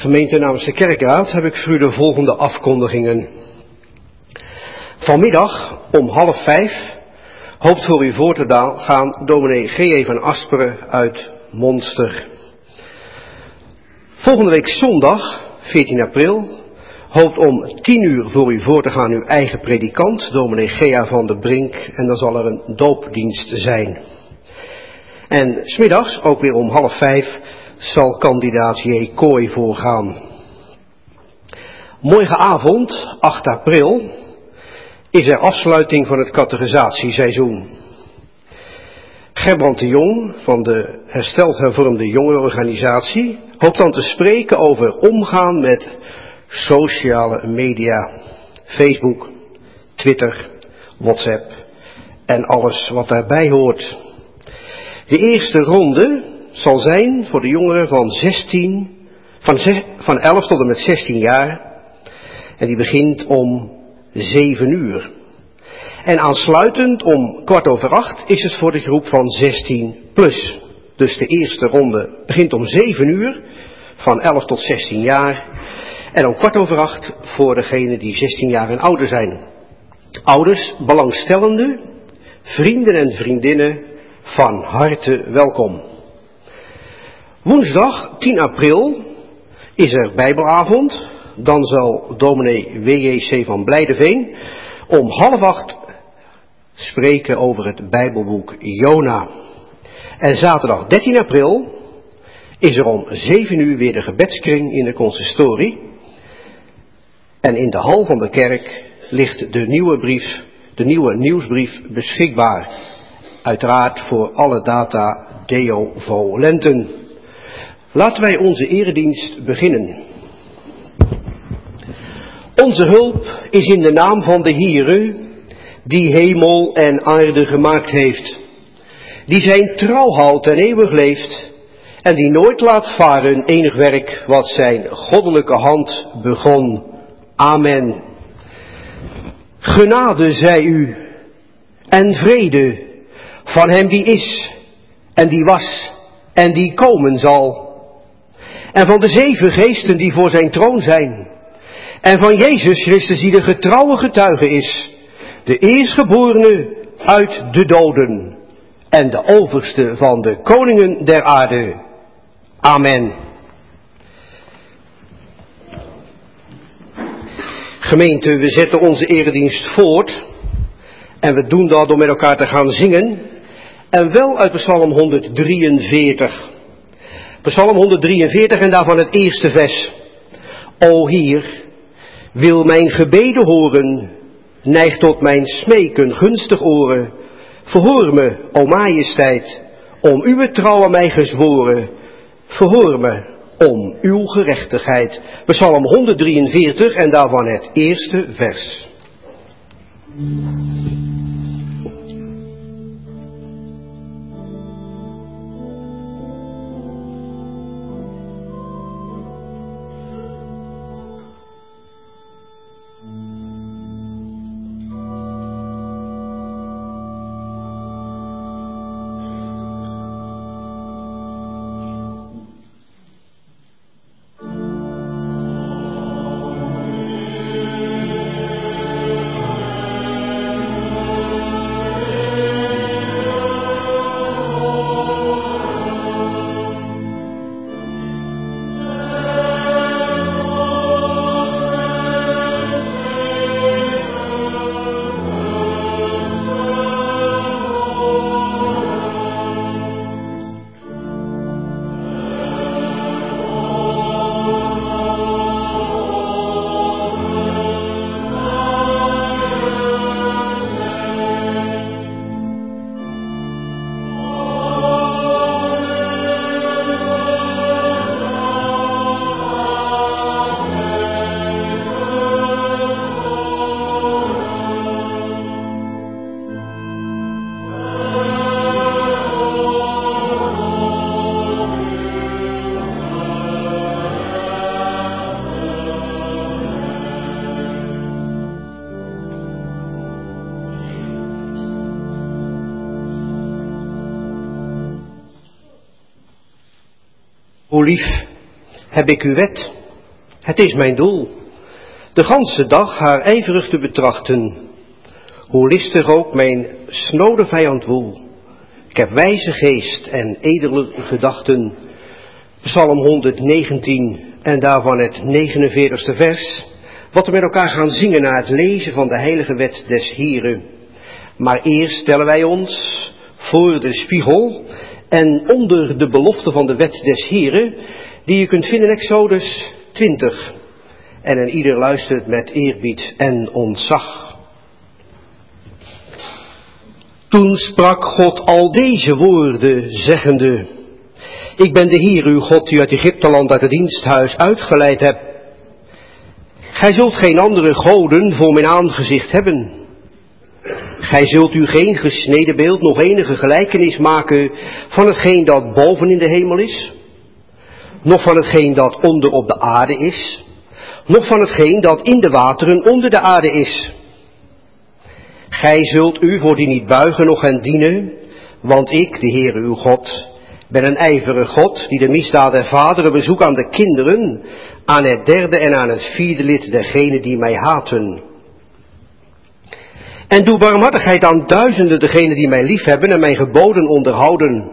Gemeente namens de Kerkraad heb ik voor u de volgende afkondigingen. Vanmiddag om 4:30 hoopt voor u voor te gaan dominee G.E. van Asperen uit Monster. Volgende week zondag, 14 april, hoopt om 10:00 voor u voor te gaan uw eigen predikant, dominee G.A. van der Brink, en dan zal er een doopdienst zijn. En 's middags, ook weer om 4:30, zal kandidaat J. Kooi voorgaan. Morgenavond, 8 april, is er afsluiting van het catechisatieseizoen. Gerbrand de Jong van de Hersteld Hervormde Jongerenorganisatie hoopt dan te spreken over omgaan met sociale media, Facebook, Twitter, WhatsApp en alles wat daarbij hoort. De eerste ronde zal zijn voor de jongeren van 11 tot en met 16 jaar en die begint om 7:00. En aansluitend om 7:15 is het voor de groep van 16 plus. Dus de eerste ronde begint om 7:00 van 11 tot 16 jaar en om 7:15 voor degenen die 16 jaar en ouder zijn. Ouders, belangstellenden, vrienden en vriendinnen, van harte welkom. Woensdag 10 april is er Bijbelavond. Dan zal dominee W.J.C. van Blijdeveen om 7:30 spreken over het Bijbelboek Jona. En zaterdag 13 april is er om 7:00 weer de gebedskring in de consistorie. En in de hal van de kerk ligt de nieuwe nieuwsbrief beschikbaar. Uiteraard voor alle data Deo volenten. Laten wij onze eredienst beginnen. Onze hulp is in de naam van de Heere, die hemel en aarde gemaakt heeft, die zijn trouw houdt en eeuwig leeft, en die nooit laat varen enig werk wat zijn goddelijke hand begon. Amen. Genade zij u, en vrede van hem die is, en die was, en die komen zal, en van de 7 geesten die voor zijn troon zijn, en van Jezus Christus die de getrouwe getuige is, de eerstgeborene uit de doden en de overste van de koningen der aarde. Amen. Gemeente, we zetten onze eredienst voort en we doen dat door met elkaar te gaan zingen en wel uit Psalm 143. Psalm 143 en daarvan het eerste vers. O Heer, wil mijn gebeden horen, neig tot mijn smeken gunstig oren. Verhoor me, o majesteit, om uw trouw aan mij gezworen. Verhoor me, om uw gerechtigheid. Psalm 143 en daarvan het eerste vers. O lief, heb ik uw wet Het is mijn doel, de ganse dag haar ijverig te betrachten, hoe listig ook mijn snode vijand woel. Ik heb wijze geest en edele gedachten. Psalm 119 en daarvan het 49ste vers. Wat we met elkaar gaan zingen na het lezen van de heilige wet des Heren. Maar eerst stellen wij ons voor de spiegel en onder de belofte van de wet des Heren, die je kunt vinden in Exodus 20. En een ieder luistert met eerbied en ontzag. Toen sprak God al deze woorden, zeggende: Ik ben de Heer uw God, die uit Egypteland uit het diensthuis uitgeleid heb. Gij zult geen andere goden voor mijn aangezicht hebben. Gij zult u geen gesneden beeld, nog enige gelijkenis maken van hetgeen dat boven in de hemel is, noch van hetgeen dat onder op de aarde is, noch van hetgeen dat in de wateren onder de aarde is. Gij zult u voor die niet buigen, noch hen dienen, want ik, de Heere uw God, ben een ijverige God, die de misdaad der vaderen bezoekt aan de kinderen, aan het derde en aan het vierde lid dergenen die mij haten. En doe barmhartigheid aan duizenden degenen die mij liefhebben en mijn geboden onderhouden.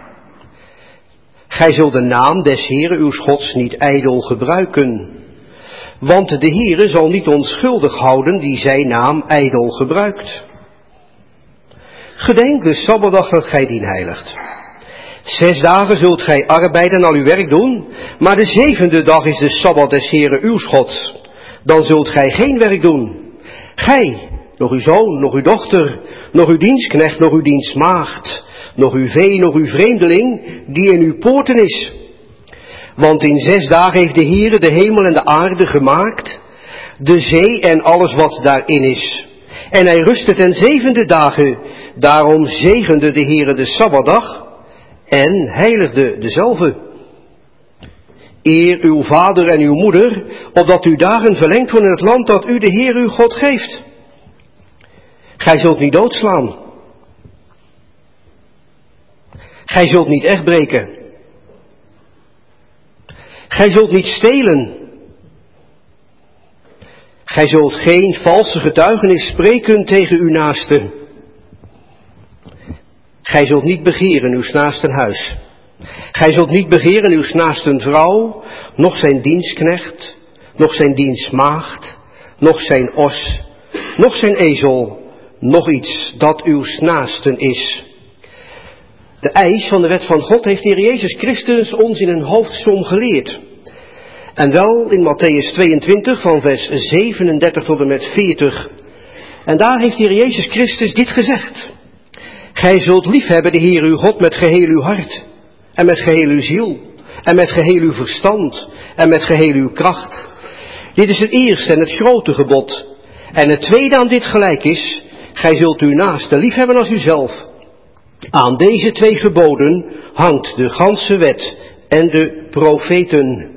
Gij zult de naam des Heere uw Gods niet ijdel gebruiken, want de Heere zal niet onschuldig houden die zijn naam ijdel gebruikt. Gedenk de Sabbatdag dat gij dien heiligt. 6 dagen zult gij arbeiden en al uw werk doen, maar de 7e dag is de Sabbat des Heere uw Gods. Dan zult gij geen werk doen. Gij, nog uw zoon, nog uw dochter, nog uw dienstknecht, nog uw dienstmaagd, nog uw vee, nog uw vreemdeling, die in uw poorten is. Want in 6 dagen heeft de Heere de hemel en de aarde gemaakt, de zee en alles wat daarin is. En hij rustte ten 7e dagen, daarom zegende de Heere de Sabbatdag en heiligde dezelve. Eer uw vader en uw moeder, opdat uw dagen verlengd worden in het land dat u de Heer uw God geeft. Gij zult niet doodslaan. Gij zult niet echtbreken. Gij zult niet stelen. Gij zult geen valse getuigenis spreken tegen uw naaste. Gij zult niet begeren uw naasten huis. Gij zult niet begeren uw naasten vrouw, noch zijn dienstknecht, noch zijn dienstmaagd, noch zijn os, noch zijn ezel, noch iets dat uw naasten is. De eis van de wet van God heeft de Heer Jezus Christus ons in een hoofdsom geleerd. En wel in Matthäus 22 van vers 37 tot en met 40. En daar heeft de Heer Jezus Christus dit gezegd. Gij zult liefhebben de Heer uw God met geheel uw hart, en met geheel uw ziel, en met geheel uw verstand, en met geheel uw kracht. Dit is het eerste en het grote gebod. En het tweede aan dit gelijk is, gij zult uw naaste liefhebben als uzelf. Aan deze 2 geboden hangt de ganse wet en de profeten.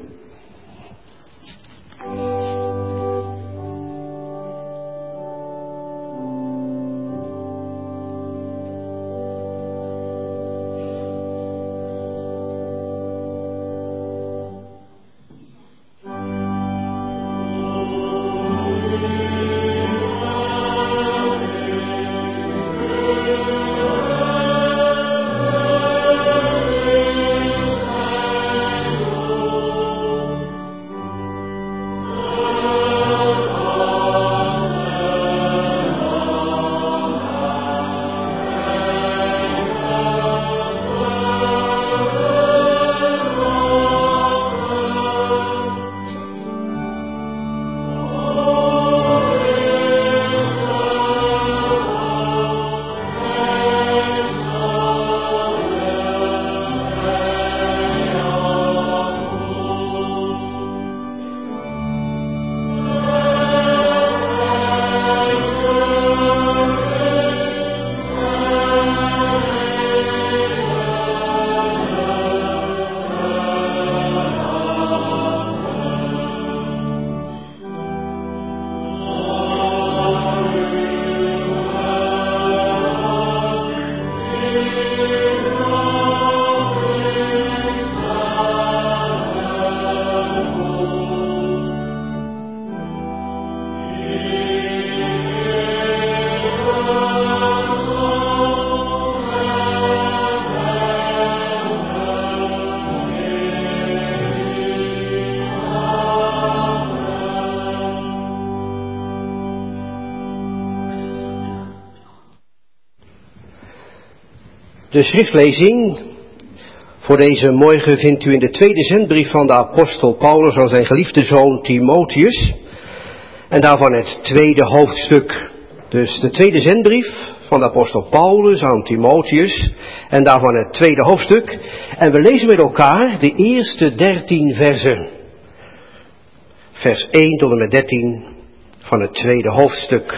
De schriftlezing voor deze morgen vindt u in de tweede zendbrief van de apostel Paulus aan zijn geliefde zoon Timotheus. En daarvan het tweede hoofdstuk. Dus de tweede zendbrief van de apostel Paulus aan Timotheus. En daarvan het tweede hoofdstuk. En we lezen met elkaar de eerste 13 versen. Vers 1 tot en met 13 van het tweede hoofdstuk.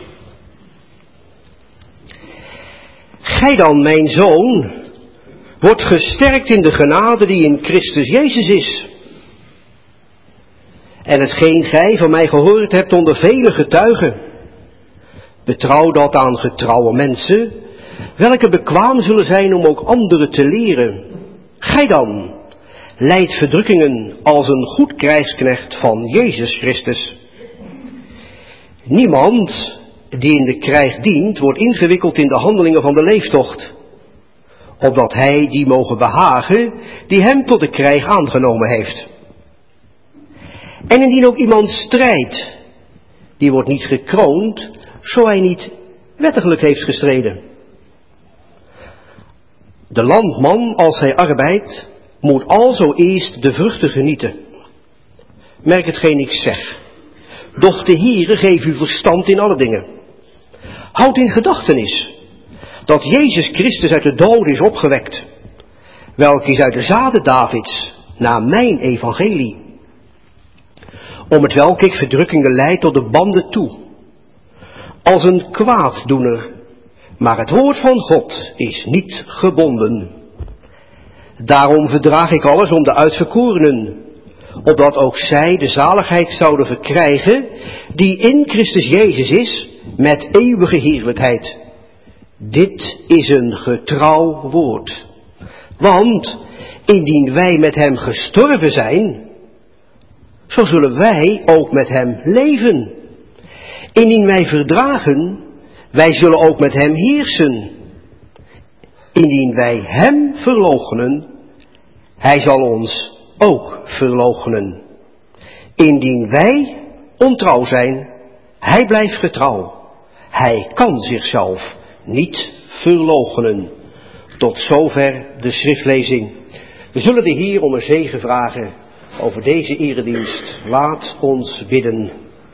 Gij dan, mijn zoon, wordt gesterkt in de genade die in Christus Jezus is. En hetgeen gij van mij gehoord hebt onder vele getuigen, betrouw dat aan getrouwe mensen, welke bekwaam zullen zijn om ook anderen te leren. Gij dan, lijdt verdrukkingen als een goed krijgsknecht van Jezus Christus. Niemand die in de krijg dient, wordt ingewikkeld in de handelingen van de leeftocht, opdat hij die mogen behagen, die hem tot de krijg aangenomen heeft. En indien ook iemand strijdt, die wordt niet gekroond, zo hij niet wettiglijk heeft gestreden. De landman, als hij arbeidt, moet alzo eerst de vruchten genieten. Merk hetgeen ik zeg. Doch de Heere geeft u verstand in alle dingen. Houd in gedachtenis dat Jezus Christus uit de doden is opgewekt, welke is uit de zaden Davids, naar mijn evangelie, om het welk ik verdrukkingen lijd tot de banden toe, als een kwaaddoener, maar het woord van God is niet gebonden. Daarom verdraag ik alles om de uitverkorenen, opdat ook zij de zaligheid zouden verkrijgen, die in Christus Jezus is, met eeuwige heerlijkheid. Dit is een getrouw woord. Want indien wij met hem gestorven zijn, zo zullen wij ook met hem leven. Indien wij verdragen, wij zullen ook met hem heersen. Indien wij hem verloochenen, hij zal ons ook verloochenen. Indien wij ontrouw zijn, hij blijft getrouw. Hij kan zichzelf niet verloochenen. Tot zover de schriftlezing. We zullen de Heer om een zegen vragen over deze eredienst. Laat ons bidden.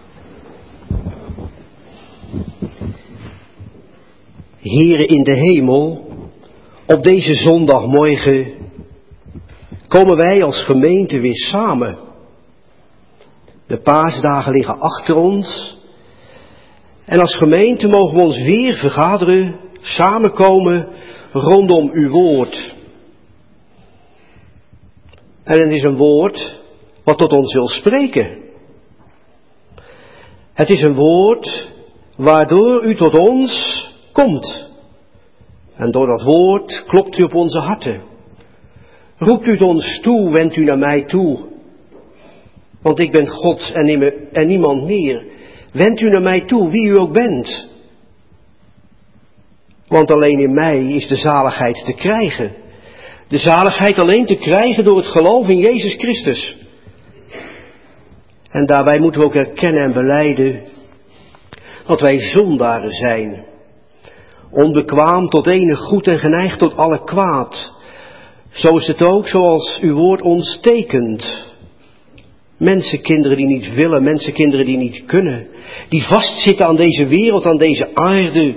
Heere in de hemel, op deze zondagmorgen komen wij als gemeente weer samen. De paasdagen liggen achter ons. En als gemeente mogen we ons weer vergaderen, samenkomen rondom uw woord. En het is een woord wat tot ons wil spreken. Het is een woord waardoor u tot ons komt. En door dat woord klopt u op onze harten. Roept u het ons toe, wendt u naar mij toe. Want ik ben God en niemand meer. Wendt u naar mij toe, wie u ook bent. Want alleen in mij is de zaligheid te krijgen. De zaligheid alleen te krijgen door het geloof in Jezus Christus. En daarbij moeten we ook erkennen en belijden dat wij zondaren zijn. Onbekwaam tot enig goed en geneigd tot alle kwaad. Zo is het ook zoals uw woord ons tekent. Mensenkinderen die niet willen, mensenkinderen die niet kunnen. Die vastzitten aan deze wereld, aan deze aarde.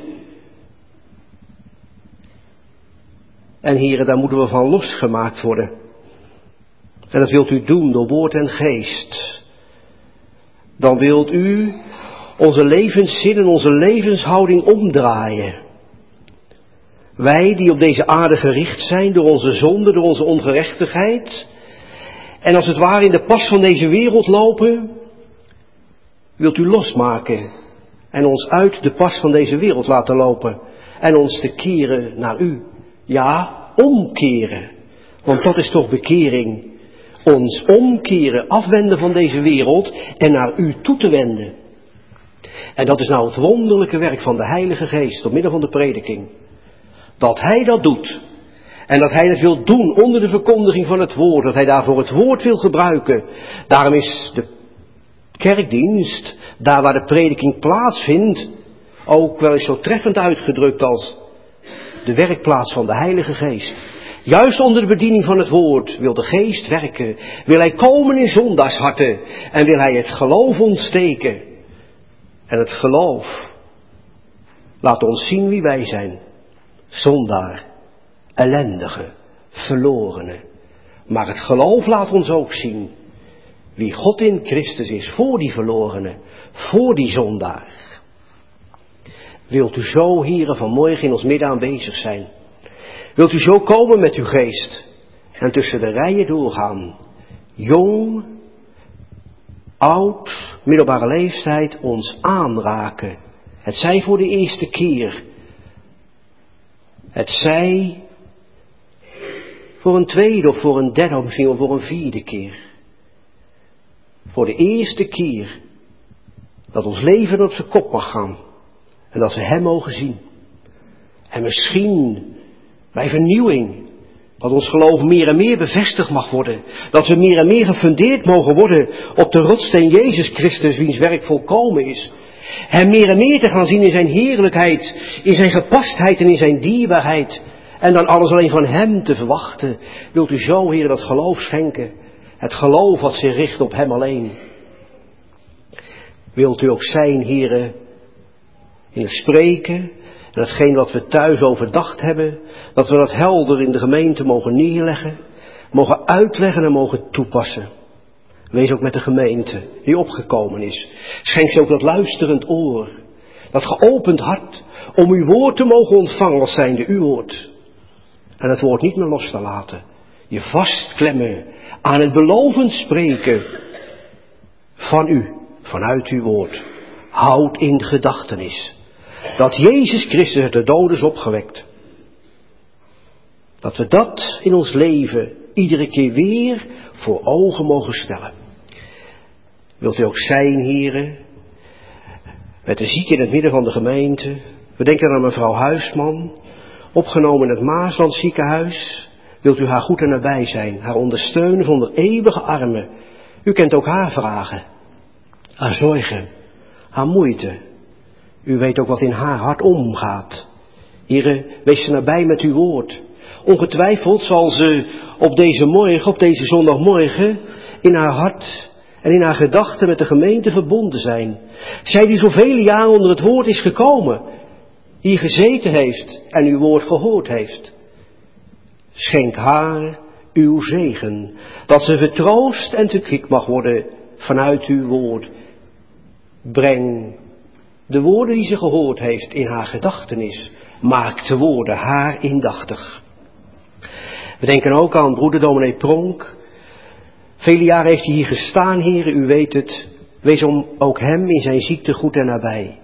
En heren, daar moeten we van losgemaakt worden. En dat wilt u doen door woord en geest. Dan wilt u onze levenszin en onze levenshouding omdraaien. Wij die op deze aarde gericht zijn door onze zonde, door onze ongerechtigheid. En als het ware in de pas van deze wereld lopen, wilt u losmaken en ons uit de pas van deze wereld laten lopen en ons te keren naar u. Ja, omkeren, want dat is toch bekering. Ons omkeren, afwenden van deze wereld en naar u toe te wenden. En dat is nou het wonderlijke werk van de Heilige Geest door middel van de prediking. Dat Hij dat doet. En dat Hij dat wil doen onder de verkondiging van het woord. Dat Hij daarvoor het woord wil gebruiken. Daarom is de kerkdienst, daar waar de prediking plaatsvindt, ook wel eens zo treffend uitgedrukt als de werkplaats van de Heilige Geest. Juist onder de bediening van het woord wil de Geest werken. Wil hij komen in zondaarsharten en wil hij het geloof ontsteken. En het geloof laat ons zien wie wij zijn. Zondaar, ellendige, verlorene. Maar het geloof laat ons ook zien wie God in Christus is voor die verlorene, voor die zondaar. Wilt u zo, heren, vanmorgen in ons midden aanwezig zijn? Wilt u zo komen met uw geest en tussen de rijen doorgaan? Jong, oud, middelbare leeftijd ons aanraken. Het zij voor de eerste keer. Het zij voor een tweede of voor een derde of misschien wel voor een vierde keer. Voor de eerste keer dat ons leven op zijn kop mag gaan. En dat we hem mogen zien. En misschien bij vernieuwing dat ons geloof meer en meer bevestigd mag worden. Dat we meer en meer gefundeerd mogen worden op de rotsteen Jezus Christus, wiens werk volkomen is. Hem meer en meer te gaan zien in zijn heerlijkheid, in zijn gepastheid en in zijn dierbaarheid. En dan alles alleen van hem te verwachten. Wilt u zo, Heer, dat geloof schenken. Het geloof wat zich richt op hem alleen. Wilt u ook zijn, Heer, in het spreken en hetgeen wat we thuis overdacht hebben, dat we dat helder in de gemeente mogen neerleggen, mogen uitleggen en mogen toepassen. Wees ook met de gemeente die opgekomen is. Schenk ze ook dat luisterend oor, dat geopend hart, om uw woord te mogen ontvangen als zijnde uw woord. En het woord niet meer los te laten. Je vastklemmen aan het belovend spreken van u, vanuit uw woord. Houd in gedachtenis dat Jezus Christus uit de doden is opgewekt. Dat we dat in ons leven iedere keer weer voor ogen mogen stellen. Wilt u ook zijn, heren, met de zieken in het midden van de gemeente. We denken aan mevrouw Huisman, opgenomen in het Maasland ziekenhuis. Wilt u haar goed en nabij zijn, haar ondersteunen zonder eeuwige armen. U kent ook haar vragen, haar zorgen, haar moeite. U weet ook wat in haar hart omgaat. Heren, wees ze nabij met uw woord. Ongetwijfeld zal ze op deze morgen, op deze zondagmorgen, in haar hart en in haar gedachten met de gemeente verbonden zijn. Zij die zoveel jaren onder het woord is gekomen, hier gezeten heeft en uw woord gehoord heeft. Schenk haar uw zegen, dat ze vertroost en verkwikt mag worden vanuit uw woord. Breng de woorden die ze gehoord heeft in haar gedachtenis. Maak de woorden haar indachtig. We denken ook aan broeder dominee Pronk. Vele jaren heeft hij hier gestaan, heren, u weet het. Wees om ook hem in zijn ziekte goed en nabij.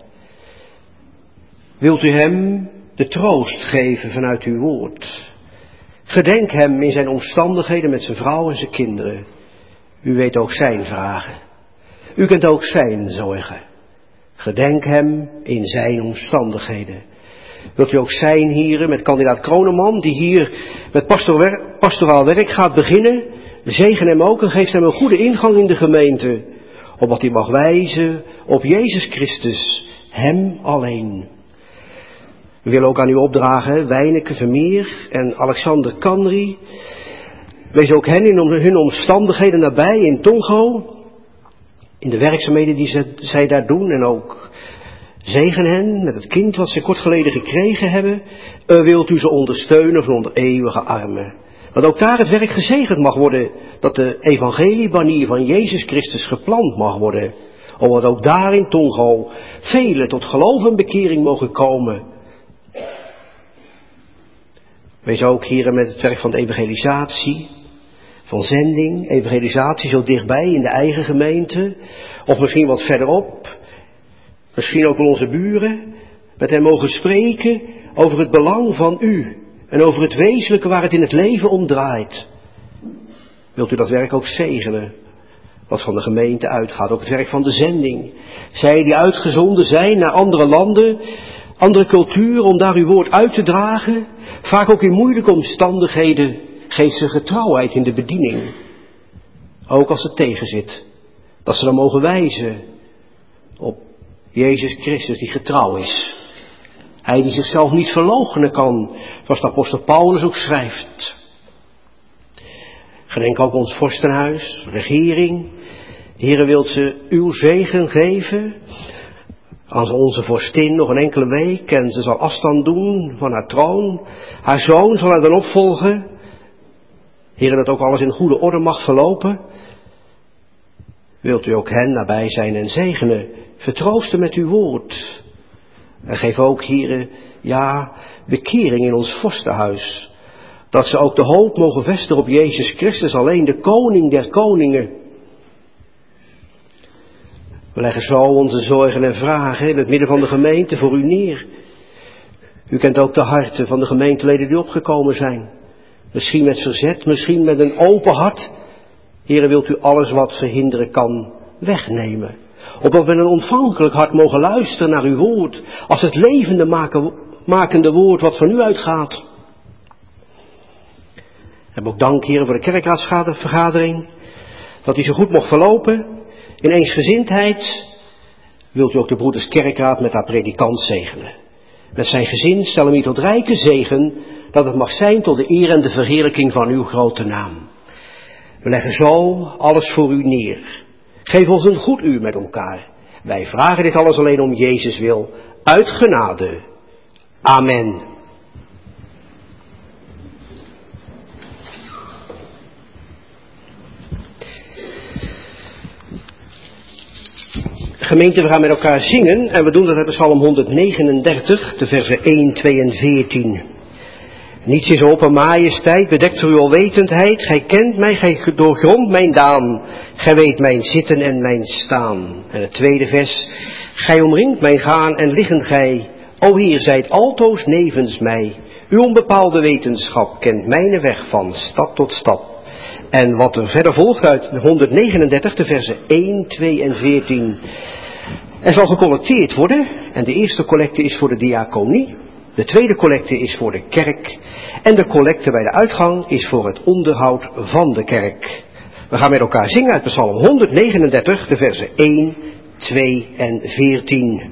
Wilt u hem de troost geven vanuit uw woord? Gedenk hem in zijn omstandigheden met zijn vrouw en zijn kinderen. U weet ook zijn vragen. U kent ook zijn zorgen. Gedenk hem in zijn omstandigheden. Wilt u ook zijn, heren, met kandidaat Kroneman, die hier met pastoraal werk gaat beginnen. Zegen hem ook en geef hem een goede ingang in de gemeente. Opdat hij mag wijzen op Jezus Christus, hem alleen. We willen ook aan u opdragen, Wijneke Vermeer en Alexander Kanri. Wees ook hen in hun omstandigheden nabij in Tongo. In de werkzaamheden die zij daar doen en ook zegen hen met het kind wat ze kort geleden gekregen hebben. Wilt u ze ondersteunen van onder eeuwige armen. Dat ook daar het werk gezegend mag worden. Dat de evangeliebanier van Jezus Christus geplant mag worden. Omdat ook daar in Tongo velen tot geloof en bekering mogen komen. Wees ook hier met het werk van de evangelisatie. Van zending, evangelisatie zo dichtbij in de eigen gemeente. Of misschien wat verderop. Misschien ook wel onze buren. Met hen mogen spreken over het belang van u. En over het wezenlijke waar het in het leven om draait. Wilt u dat werk ook zegenen? Wat van de gemeente uitgaat. Ook het werk van de zending. Zij die uitgezonden zijn naar andere landen. Andere culturen om daar uw woord uit te dragen. Vaak ook in moeilijke omstandigheden. Geef ze getrouwheid in de bediening. Ook als het tegenzit. Dat ze dan mogen wijzen op Jezus Christus die getrouw is. Hij die zichzelf niet verloochenen kan, zoals de apostel Paulus ook schrijft. Gedenk ook ons vorstenhuis, regering. De Heere wilt ze uw zegen geven. Als onze vorstin nog een enkele week en ze zal afstand doen van haar troon. Haar zoon zal haar dan opvolgen. Heere, dat ook alles in goede orde mag verlopen. Wilt u ook hen nabij zijn en zegenen, vertroosten met uw woord. En geef ook, Heere, bekering in ons vorstenhuis. Dat ze ook de hoop mogen vestigen op Jezus Christus, alleen de koning der koningen. We leggen zo onze zorgen en vragen in het midden van de gemeente voor u neer. U kent ook de harten van de gemeenteleden die opgekomen zijn. Misschien met verzet, misschien met een open hart. Heere, wilt u alles wat verhinderen kan wegnemen. Opdat we een ontvankelijk hart mogen luisteren naar uw woord. Als het levende makende woord wat van u uitgaat. We hebben ook dank, Heere, voor de kerkraadsvergadering. Dat die zo goed mocht verlopen. In eensgezindheid wilt u ook de broeders kerkraad met haar predikant zegenen. Met zijn gezin stel hem u tot rijke zegen, dat het mag zijn tot de eer en de verheerlijking van uw grote naam. We leggen zo alles voor u neer. Geef ons een goed uur met elkaar. Wij vragen dit alles alleen om Jezus wil, uit genade. Amen. Gemeente, we gaan met elkaar zingen en we doen dat uit Psalm 139, de versen 1, 2 en 14. Niets is op een majesteit, bedekt voor uw alwetendheid. Gij kent mij, gij doorgrondt mijn daan. Gij weet mijn zitten en mijn staan. En het tweede vers. Gij omringt mijn gaan en liggen gij. O Heer, zijt altoos nevens mij. Uw onbepaalde wetenschap kent mijn weg van stap tot stap. En wat er verder volgt uit 139, de versen 1, 2 en 14. Er zal gecollecteerd worden. En de eerste collecte is voor de diaconie. De tweede collecte is voor de kerk. En de collecte bij de uitgang is voor het onderhoud van de kerk. We gaan met elkaar zingen uit Psalm 139, de versen 1, 2 en 14.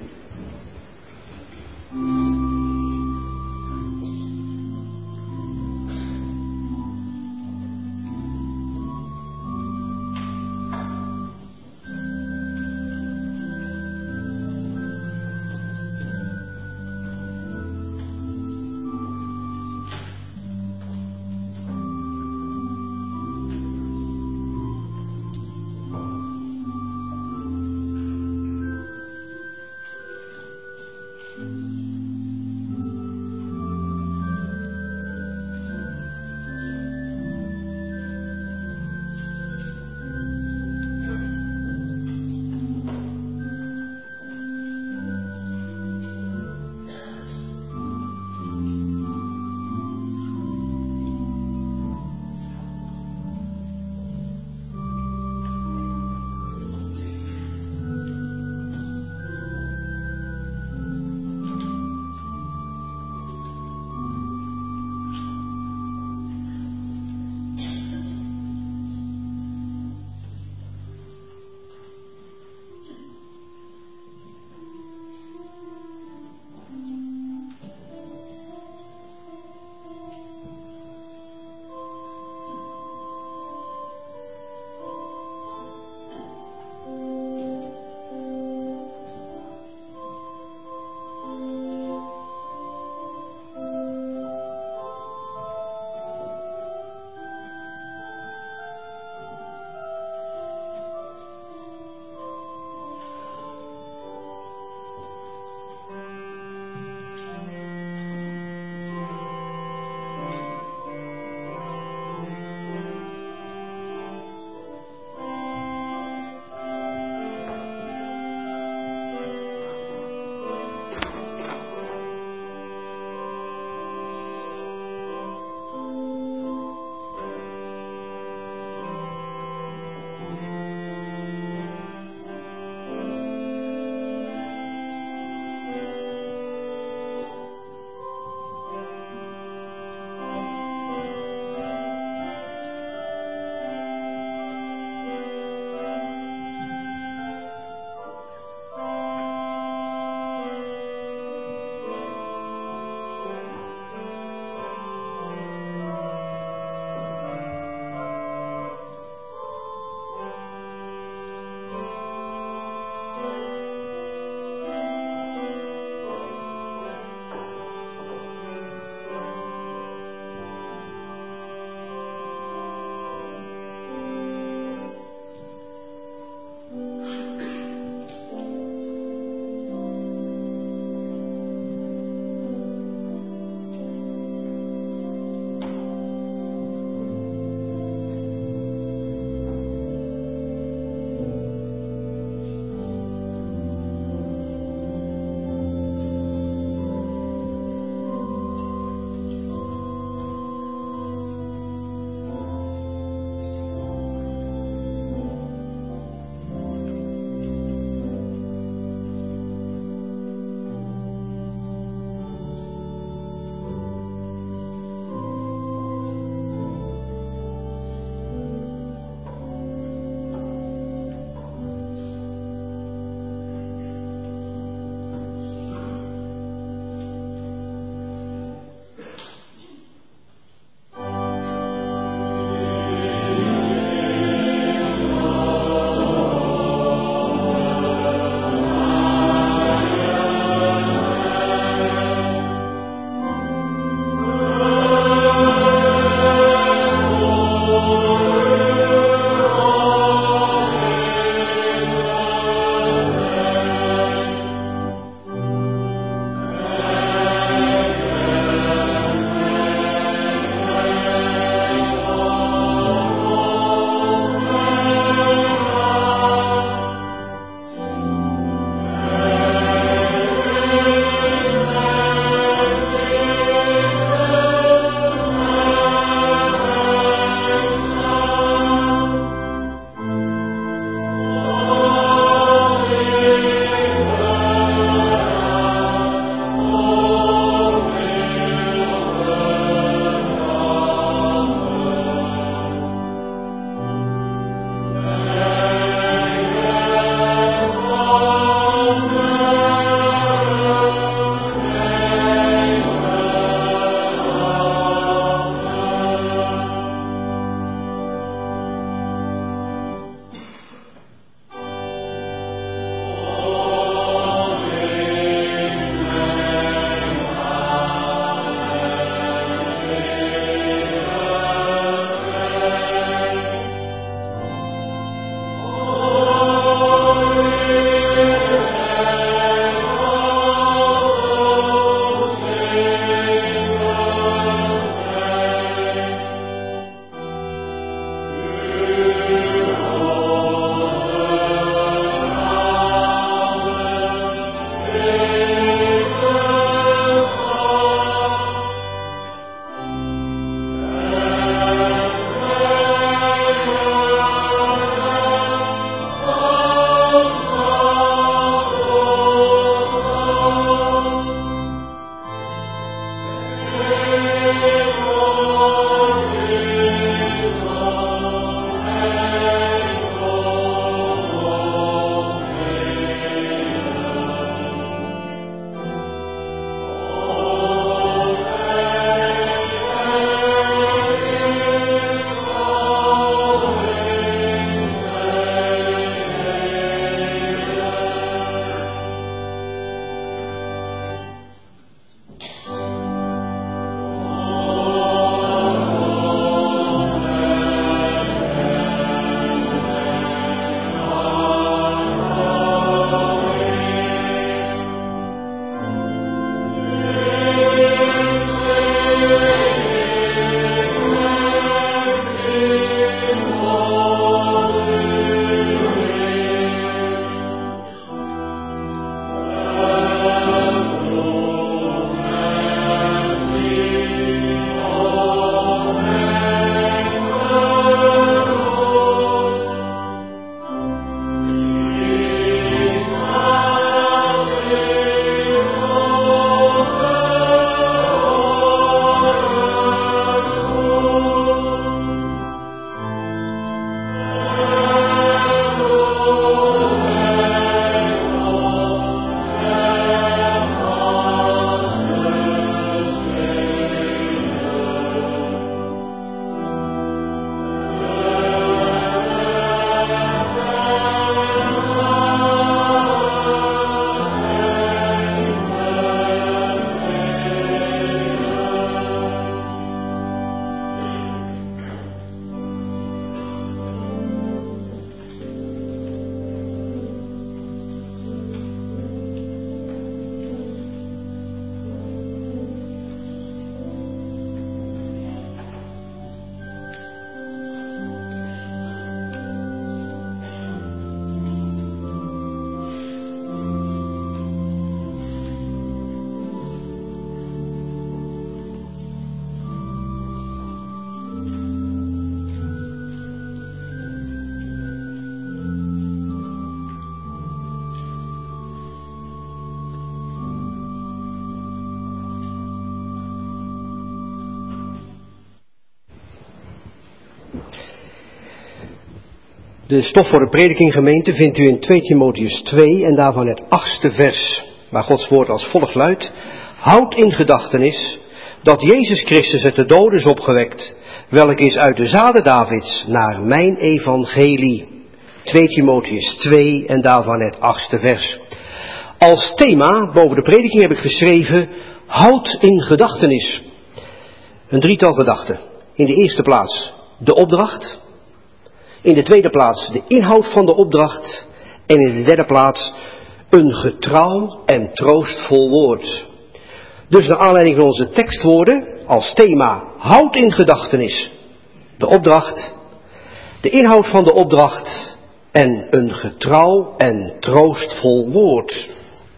De stof voor de prediking, gemeente, vindt u in 2 Timotheüs 2 en daarvan het 8e vers, waar Gods woord als volgt luidt: Houd in gedachtenis dat Jezus Christus uit de doden is opgewekt, welk is uit de zaden Davids naar mijn evangelie. 2 Timotheüs 2 en daarvan het 8e vers. Als thema boven de prediking heb ik geschreven: Houd in gedachtenis. Een drietal gedachten. In de eerste plaats de opdracht. In de tweede plaats de inhoud van de opdracht. En in de derde plaats een getrouw en troostvol woord. Dus naar aanleiding van onze tekstwoorden als thema: Houd in gedachtenis de opdracht, de inhoud van de opdracht en een getrouw en troostvol woord.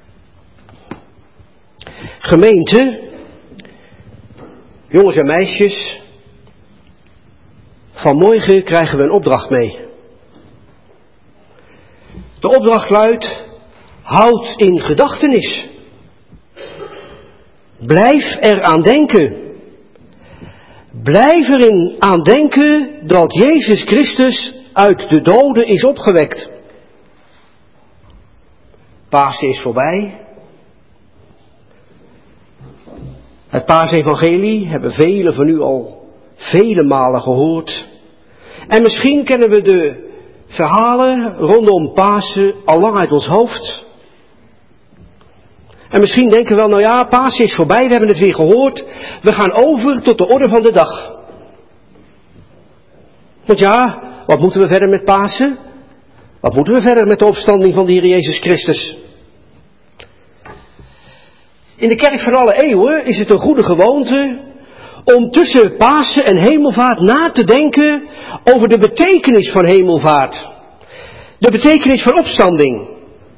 Gemeente, jongens en meisjes, vanmorgen krijgen we een opdracht mee. De opdracht luidt: houd in gedachtenis. Blijf er aan denken. Blijf erin aan denken dat Jezus Christus uit de doden is opgewekt. Pasen is voorbij. Het Paasevangelie hebben velen van u al vele malen gehoord. En misschien kennen we de verhalen rondom Pasen al lang uit ons hoofd. En misschien denken we wel, nou ja, Pasen is voorbij, we hebben het weer gehoord. We gaan over tot de orde van de dag. Want ja, wat moeten we verder met Pasen? Wat moeten we verder met de opstanding van de Heer Jezus Christus? In de kerk van alle eeuwen is het een goede gewoonte om tussen Pasen en hemelvaart na te denken over de betekenis van hemelvaart. De betekenis van opstanding.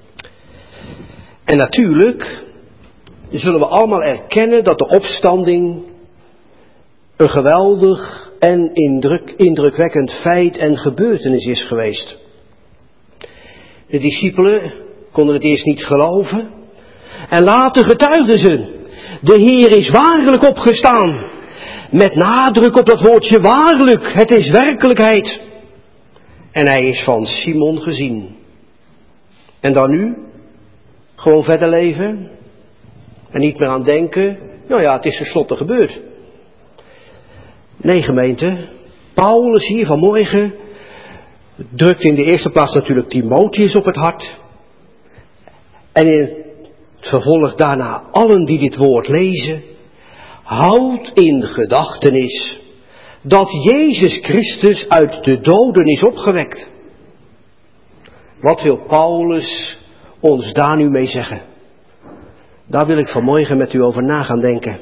En natuurlijk zullen we allemaal erkennen dat de opstanding een geweldig en indrukwekkend feit en gebeurtenis is geweest. De discipelen konden het eerst niet geloven. En later getuigden ze: de Heer is waarlijk opgestaan. Met nadruk op dat woordje waarlijk, het is werkelijkheid. En hij is van Simon gezien. En dan nu? Gewoon verder leven? En niet meer aan denken, nou ja, het is tenslotte gebeurd. Nee, gemeente, Paulus hier vanmorgen drukt in de eerste plaats natuurlijk Timotheus op het hart. En in het vervolg daarna allen die dit woord lezen: houd in gedachtenis dat Jezus Christus uit de doden is opgewekt. Wat wil Paulus ons daar nu mee zeggen? Daar wil ik vanmorgen met u over na gaan denken.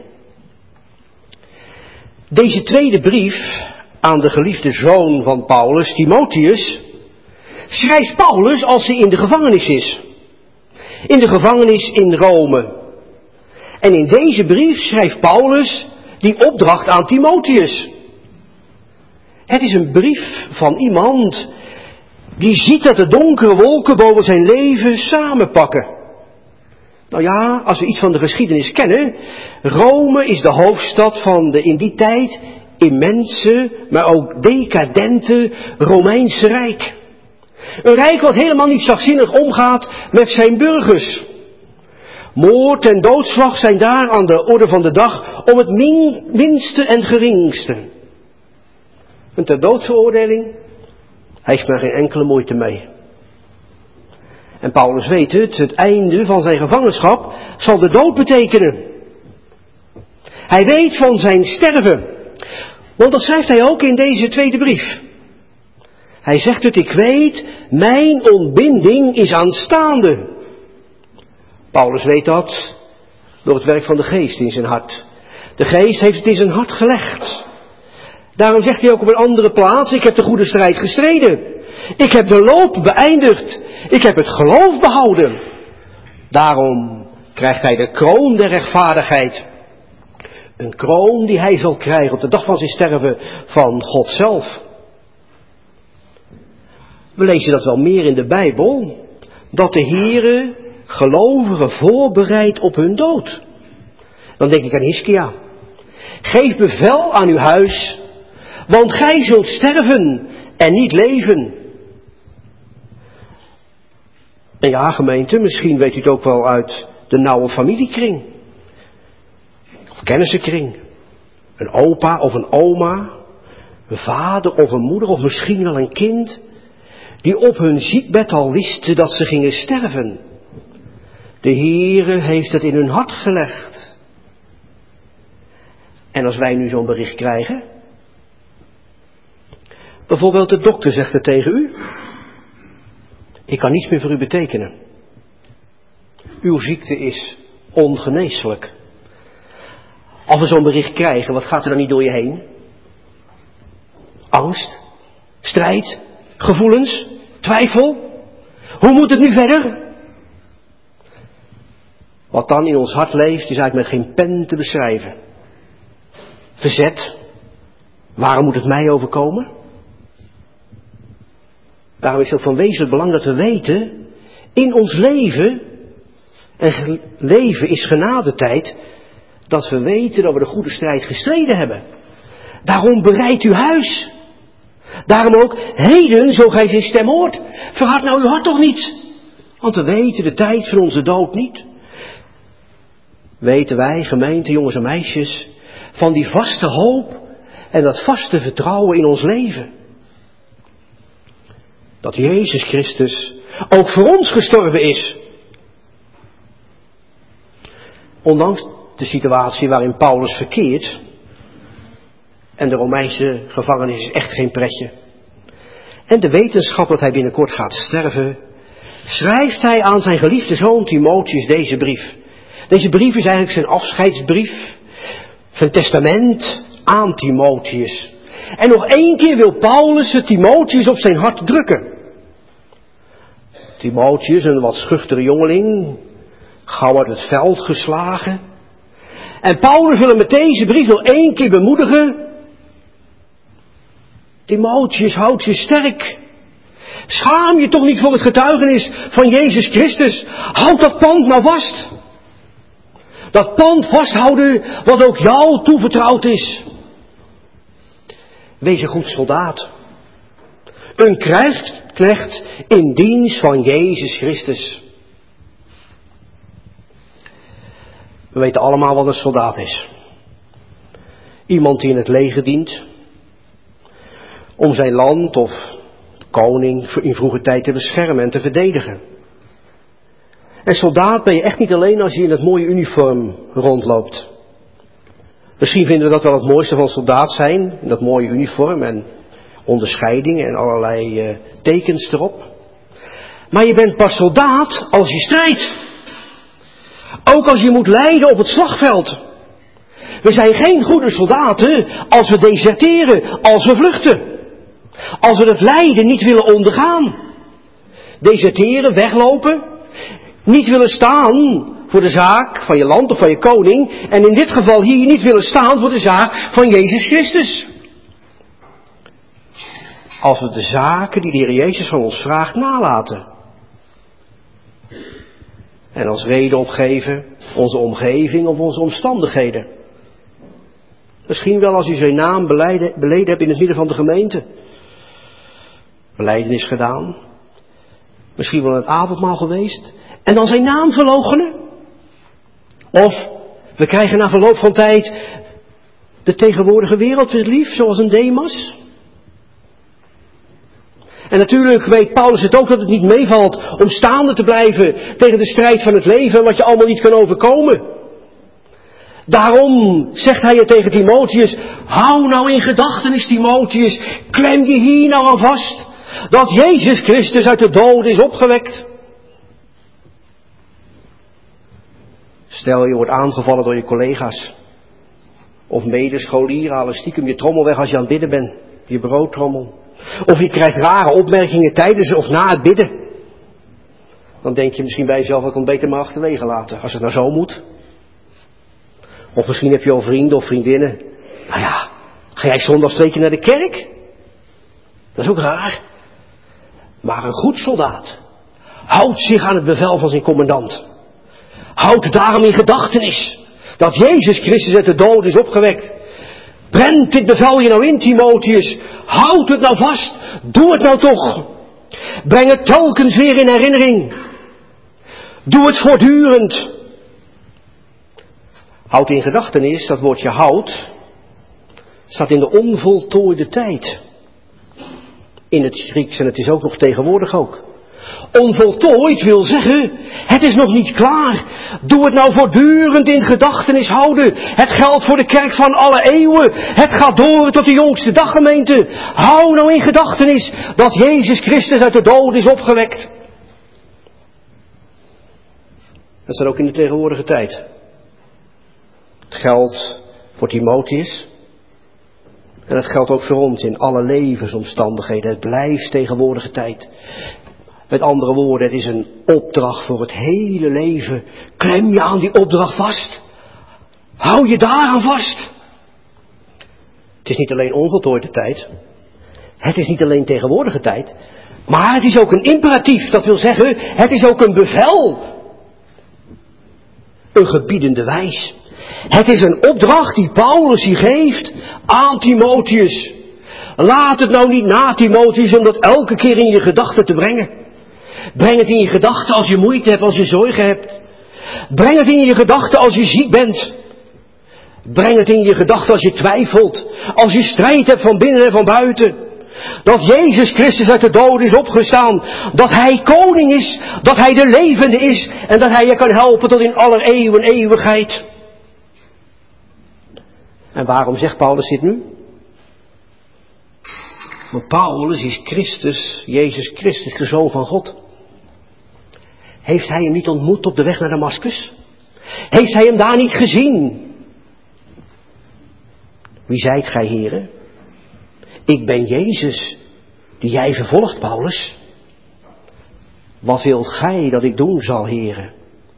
Deze tweede brief aan de geliefde zoon van Paulus, Timotheus, schrijft Paulus als hij in de gevangenis is. In de gevangenis in Rome. En in deze brief schrijft Paulus die opdracht aan Timotheus. Het is een brief van iemand die ziet dat de donkere wolken boven zijn leven samenpakken. Nou ja, als we iets van de geschiedenis kennen, Rome is de hoofdstad van de in die tijd immense, maar ook decadente Romeinse Rijk. Een rijk wat helemaal niet zachtzinnig omgaat met zijn burgers. Moord en doodslag zijn daar aan de orde van de dag om het minste en geringste. En ter doodveroordeling heeft men geen enkele moeite mee. En Paulus weet het einde van zijn gevangenschap zal de dood betekenen. Hij weet van zijn sterven. Want dat schrijft hij ook in deze tweede brief. Hij zegt het: ik weet, mijn ontbinding is aanstaande. Paulus weet dat door het werk van de geest in zijn hart. De geest heeft het in zijn hart gelegd. Daarom zegt hij ook op een andere plaats: ik heb de goede strijd gestreden. Ik heb de loop beëindigd. Ik heb het geloof behouden. Daarom krijgt hij de kroon der rechtvaardigheid. Een kroon die hij zal krijgen op de dag van zijn sterven van God zelf. We lezen dat wel meer in de Bijbel, dat de Heere gelovigen voorbereidt op hun dood. Dan denk ik aan Hiskia. Geef bevel aan uw huis, want gij zult sterven en niet leven. En ja, gemeente, misschien weet u het ook wel uit de nauwe familiekring. Of kennissenkring. Een opa of een oma. Een vader of een moeder of misschien wel een kind. Die op hun ziekbed al wisten dat ze gingen sterven. De Heere heeft het in hun hart gelegd. En als wij nu zo'n bericht krijgen. Bijvoorbeeld de dokter zegt het tegen u. Ik kan niets meer voor u betekenen. Uw ziekte is ongeneeslijk. Als we zo'n bericht krijgen, wat gaat er dan niet door je heen? Angst, strijd, gevoelens, twijfel. Hoe moet het nu verder? Wat dan in ons hart leeft, is eigenlijk met geen pen te beschrijven. Verzet. Waarom moet het mij overkomen? Daarom is het ook van wezenlijk belang dat we weten, in ons leven, en leven is genadetijd, dat we weten dat we de goede strijd gestreden hebben. Daarom bereid uw huis. Daarom ook, heden, zo gij zijn stem hoort, verhard nou uw hart toch niet. Want we weten de tijd van onze dood niet. Weten wij, gemeente, jongens en meisjes, van die vaste hoop en dat vaste vertrouwen in ons leven. Dat Jezus Christus ook voor ons gestorven is. Ondanks de situatie waarin Paulus verkeert. En de Romeinse gevangenis is echt geen pretje. En de wetenschap dat hij binnenkort gaat sterven. Schrijft hij aan zijn geliefde zoon Timotheus deze brief. Deze brief is eigenlijk zijn afscheidsbrief. Zijn testament aan Timotheus. En nog één keer wil Paulus het Timotheus op zijn hart drukken. Timotheus, een wat schuchtere jongeling, gauw uit het veld geslagen. En Paulus wil hem met deze brief nog één keer bemoedigen. Timotheus, houd je sterk. Schaam je toch niet voor het getuigenis van Jezus Christus. Houd dat pand nou vast. Dat pand vasthouden wat ook jou toevertrouwd is. Wees een goed soldaat. Een krijgsknecht in dienst van Jezus Christus. We weten allemaal wat een soldaat is. Iemand die in het leger dient. Om zijn land of koning in vroege tijd te beschermen en te verdedigen. En soldaat ben je echt niet alleen als je in het mooie uniform rondloopt. Misschien vinden we dat wel het mooiste van soldaat zijn. Dat mooie uniform en onderscheiding en allerlei tekens erop. Maar je bent pas soldaat als je strijdt. Ook als je moet lijden op het slagveld. We zijn geen goede soldaten als we deserteren, als we vluchten. Als we het lijden niet willen ondergaan. Deserteren, weglopen. Niet willen staan voor de zaak van je land of van je koning. En in dit geval hier niet willen staan voor de zaak van Jezus Christus. Als we de zaken die de Heer Jezus van ons vraagt nalaten. En als reden opgeven onze omgeving of onze omstandigheden. Misschien wel als u zijn naam beleden hebt in het midden van de gemeente. Belijdenis gedaan. Misschien wel het avondmaal geweest. En dan zijn naam verloochenen. Of we krijgen na verloop van tijd de tegenwoordige wereld weer lief, zoals een Demas. En natuurlijk weet Paulus het ook dat het niet meevalt om staande te blijven tegen de strijd van het leven en wat je allemaal niet kan overkomen. Daarom zegt hij het tegen Timotheus, hou nou in gedachtenis Timotheus, klem je hier nou aan vast, dat Jezus Christus uit de dood is opgewekt. Stel je wordt aangevallen door je collega's. Of medescholieren halen stiekem je trommel weg als je aan het bidden bent. Je broodtrommel. Of je krijgt rare opmerkingen tijdens of na het bidden. Dan denk je misschien bij jezelf, ik kan het beter maar achterwege laten. Als het nou zo moet. Of misschien heb je al vrienden of vriendinnen. Nou ja, ga jij zondags 2 keer naar de kerk? Dat is ook raar. Maar een goed soldaat houdt zich aan het bevel van zijn commandant. Houd daarom in gedachtenis dat Jezus Christus uit de dood is opgewekt. Prent dit bevel je nou in, Timotheus. Houd het nou vast. Doe het nou toch. Breng het telkens weer in herinnering. Doe het voortdurend. Houd in gedachtenis, dat woordje houd, staat in de onvoltooide tijd. In het Grieks, en het is ook nog tegenwoordig ook. Onvoltooid wil zeggen, het is nog niet klaar. Doe het nou voortdurend in gedachtenis houden. Het geldt voor de kerk van alle eeuwen. Het gaat door tot de jongste dag, gemeente. Hou nou in gedachtenis dat Jezus Christus uit de dood is opgewekt. Dat staat ook in de tegenwoordige tijd. Het geldt voor Timotheus. En het geldt ook voor ons in alle levensomstandigheden. Het blijft tegenwoordige tijd. Met andere woorden, het is een opdracht voor het hele leven. Klem je aan die opdracht vast. Hou je daaraan vast. Het is niet alleen onvoltooide tijd. Het is niet alleen tegenwoordige tijd. Maar het is ook een imperatief. Dat wil zeggen, het is ook een bevel. Een gebiedende wijs. Het is een opdracht die Paulus hier geeft aan Timotheus. Laat het nou niet na, Timotheus, om dat elke keer in je gedachten te brengen. Breng het in je gedachten als je moeite hebt, als je zorgen hebt. Breng het in je gedachten als je ziek bent. Breng het in je gedachten als je twijfelt. Als je strijd hebt van binnen en van buiten. Dat Jezus Christus uit de dood is opgestaan. Dat Hij koning is. Dat Hij de levende is. En dat Hij je kan helpen tot in aller eeuwen eeuwigheid. En waarom zegt Paulus dit nu? Want Paulus is Christus, Jezus Christus, de Zoon van God. Heeft hij hem niet ontmoet op de weg naar Damaskus? Heeft hij hem daar niet gezien? Wie zijt gij, Heere? Ik ben Jezus, die jij vervolgt, Paulus. Wat wilt gij dat ik doen zal, Heere?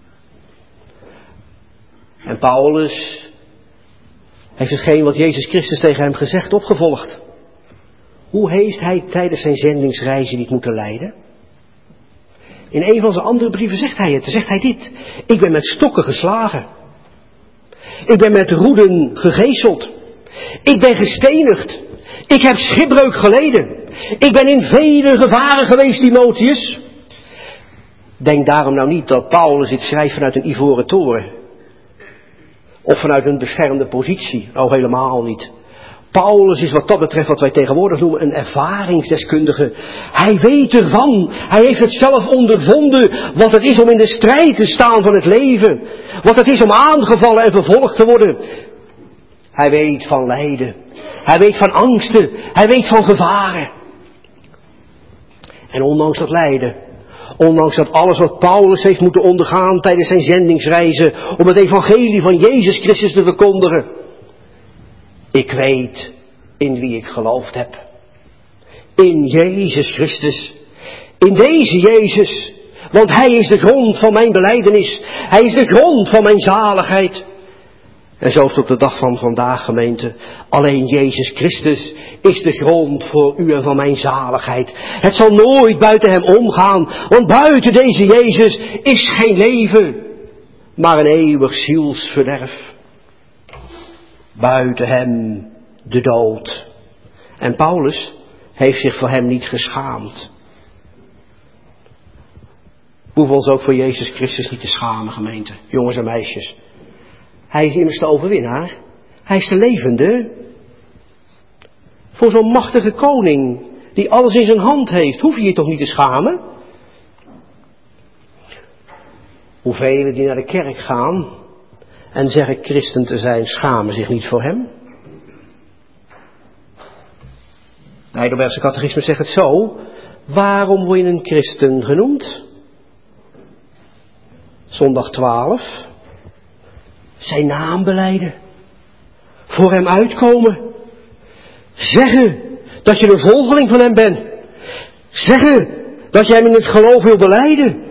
En Paulus heeft hetgeen wat Jezus Christus tegen hem gezegd opgevolgd. Hoe heeft hij tijdens zijn zendingsreizen niet moeten lijden? In een van zijn andere brieven zegt hij het. Zegt hij dit. Ik ben met stokken geslagen. Ik ben met roeden gegezeld. Ik ben gestenigd. Ik heb schipbreuk geleden. Ik ben in vele gevaren geweest, Timotheus. Denk daarom nou niet dat Paulus dit schrijft vanuit een ivoren toren. Of vanuit een beschermde positie. Nou, helemaal niet. Paulus is wat dat betreft wat wij tegenwoordig noemen een ervaringsdeskundige. Hij weet ervan. Hij heeft het zelf ondervonden wat het is om in de strijd te staan van het leven. Wat het is om aangevallen en vervolgd te worden. Hij weet van lijden. Hij weet van angsten. Hij weet van gevaren. En ondanks dat lijden, ondanks dat alles wat Paulus heeft moeten ondergaan tijdens zijn zendingsreizen om het evangelie van Jezus Christus te verkondigen. Ik weet in wie ik geloofd heb. In Jezus Christus. In deze Jezus. Want Hij is de grond van mijn belijdenis. Hij is de grond van mijn zaligheid. En zo is het op de dag van vandaag, gemeente. Alleen Jezus Christus is de grond voor u en van mijn zaligheid. Het zal nooit buiten Hem omgaan. Want buiten deze Jezus is geen leven. Maar een eeuwig zielsverderf. Buiten hem de dood. En Paulus heeft zich voor hem niet geschaamd. We hoeven ons ook voor Jezus Christus niet te schamen, gemeente. Jongens en meisjes. Hij is immers de overwinnaar. Hij is de levende. Voor zo'n machtige koning die alles in zijn hand heeft, hoef je je toch niet te schamen? Hoeveel die naar de kerk gaan en zeggen christen te zijn, schamen zich niet voor hem. De Heidelbergse catechisme zegt het zo. Waarom word je een christen genoemd? Zondag 12. Zijn naam belijden. Voor hem uitkomen. Zeggen dat je een volgeling van hem bent. Zeggen dat je hem in het geloof wil belijden.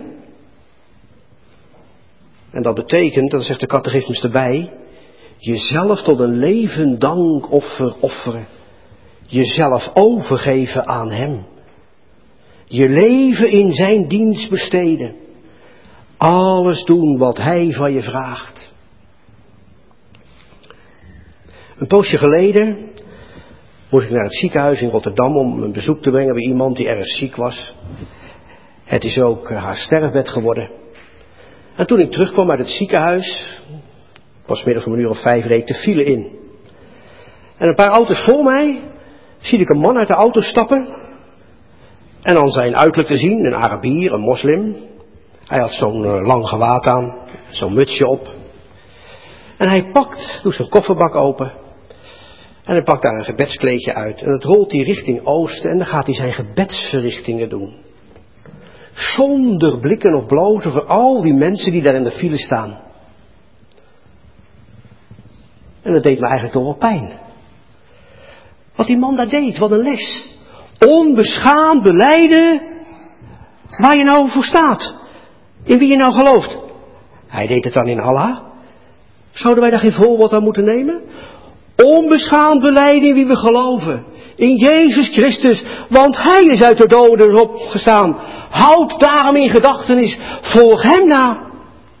En dat betekent, dat zegt de catechismus erbij, jezelf tot een levend dankoffer offeren. Jezelf overgeven aan hem. Je leven in zijn dienst besteden. Alles doen wat hij van je vraagt. Een poosje geleden moest ik naar het ziekenhuis in Rotterdam om een bezoek te brengen bij iemand die erg ziek was. Het is ook haar sterfbed geworden. En toen ik terugkwam uit het ziekenhuis, was middags om 5:00 reed de file in. En een paar auto's voor mij zie ik een man uit de auto stappen. En dan zijn uiterlijk te zien, een Arabier, een moslim. Hij had zo'n lang gewaad aan, zo'n mutsje op. En hij doet zijn kofferbak open. En hij pakt daar een gebedskleedje uit. En het rolt hij richting oosten en dan gaat hij zijn gebedsverrichtingen doen. Zonder blikken of bloten voor al die mensen die daar in de file staan. En dat deed me eigenlijk toch wel pijn. Wat die man daar deed, wat een les. Onbeschaamd belijden waar je nou voor staat. In wie je nou gelooft. Hij deed het dan in Allah. Zouden wij daar geen voorbeeld aan moeten nemen? Onbeschaamd belijden in wie we geloven. In Jezus Christus, want Hij is uit de doden opgestaan. Houd daarom in gedachtenis, volg Hem na.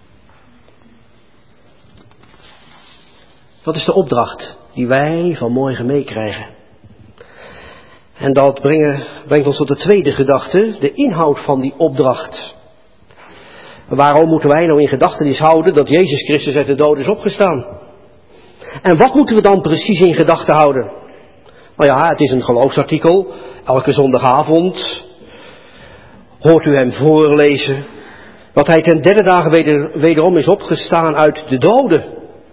Dat is de opdracht die wij vanmorgen meekrijgen. En dat brengt ons tot de tweede gedachte, de inhoud van die opdracht. Waarom moeten wij nou in gedachtenis houden dat Jezus Christus uit de doden is opgestaan? En wat moeten we dan precies in gedachten houden? Nou ja, het is een geloofsartikel. Elke zondagavond hoort u hem voorlezen dat hij ten derde dagen wederom is opgestaan uit de doden.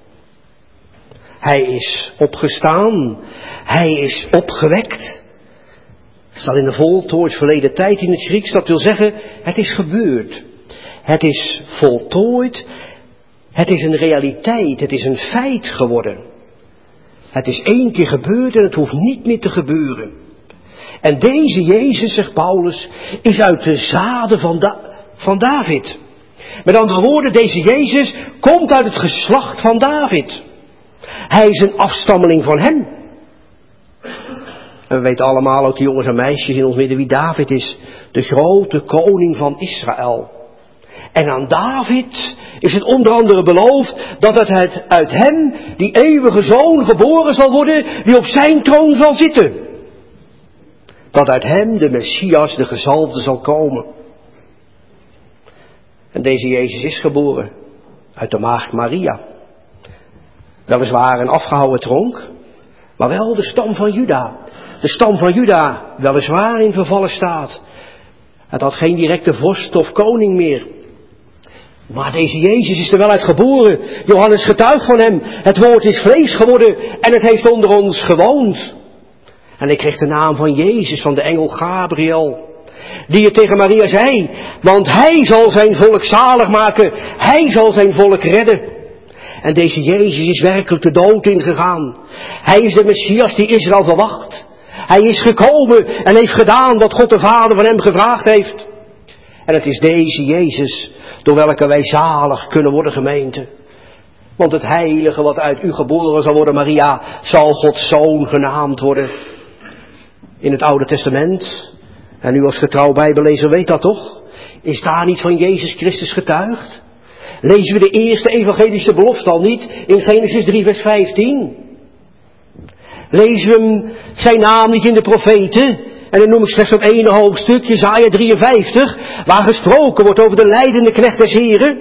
Hij is opgestaan. Hij is opgewekt. Het staat in de voltooid verleden tijd in het Grieks. Dat wil zeggen, het is gebeurd. Het is voltooid. Het is een realiteit. Het is een feit geworden. Het is 1 keer gebeurd en het hoeft niet meer te gebeuren. En deze Jezus, zegt Paulus, is uit de zaden van David. Met andere woorden, deze Jezus komt uit het geslacht van David. Hij is een afstammeling van hem. En we weten allemaal, ook de jongens en meisjes in ons midden, wie David is. De grote koning van Israël. En aan David is het onder andere beloofd dat het uit hem, die eeuwige zoon, geboren zal worden, die op zijn troon zal zitten. Dat uit hem de Messias, de gezalfde, zal komen. En deze Jezus is geboren uit de maagd Maria. Weliswaar een afgehouwen tronk, maar wel de stam van Juda. De stam van Juda, weliswaar in vervallen staat. Het had geen directe vorst of koning meer. Maar deze Jezus is er wel uit geboren. Johannes getuigt van hem. Het woord is vlees geworden en het heeft onder ons gewoond. En hij kreeg de naam van Jezus, van de engel Gabriel. Die het tegen Maria zei. Want hij zal zijn volk zalig maken. Hij zal zijn volk redden. En deze Jezus is werkelijk de dood ingegaan. Hij is de Messias die Israël verwacht. Hij is gekomen en heeft gedaan wat God de Vader van hem gevraagd heeft. En het is deze Jezus door welke wij zalig kunnen worden, gemeente. Want het heilige wat uit u geboren zal worden, Maria, zal Gods zoon genaamd worden. In het Oude Testament, en u als getrouw Bijbellezer weet dat toch, is daar niet van Jezus Christus getuigd? Lezen we de eerste evangelische belofte al niet in Genesis 3 vers 15? Lezen we zijn naam niet in de profeten? En dan noem ik slechts dat ene hoofdstuk, Jesaja 53, waar gesproken wordt over de lijdende knecht des Heren.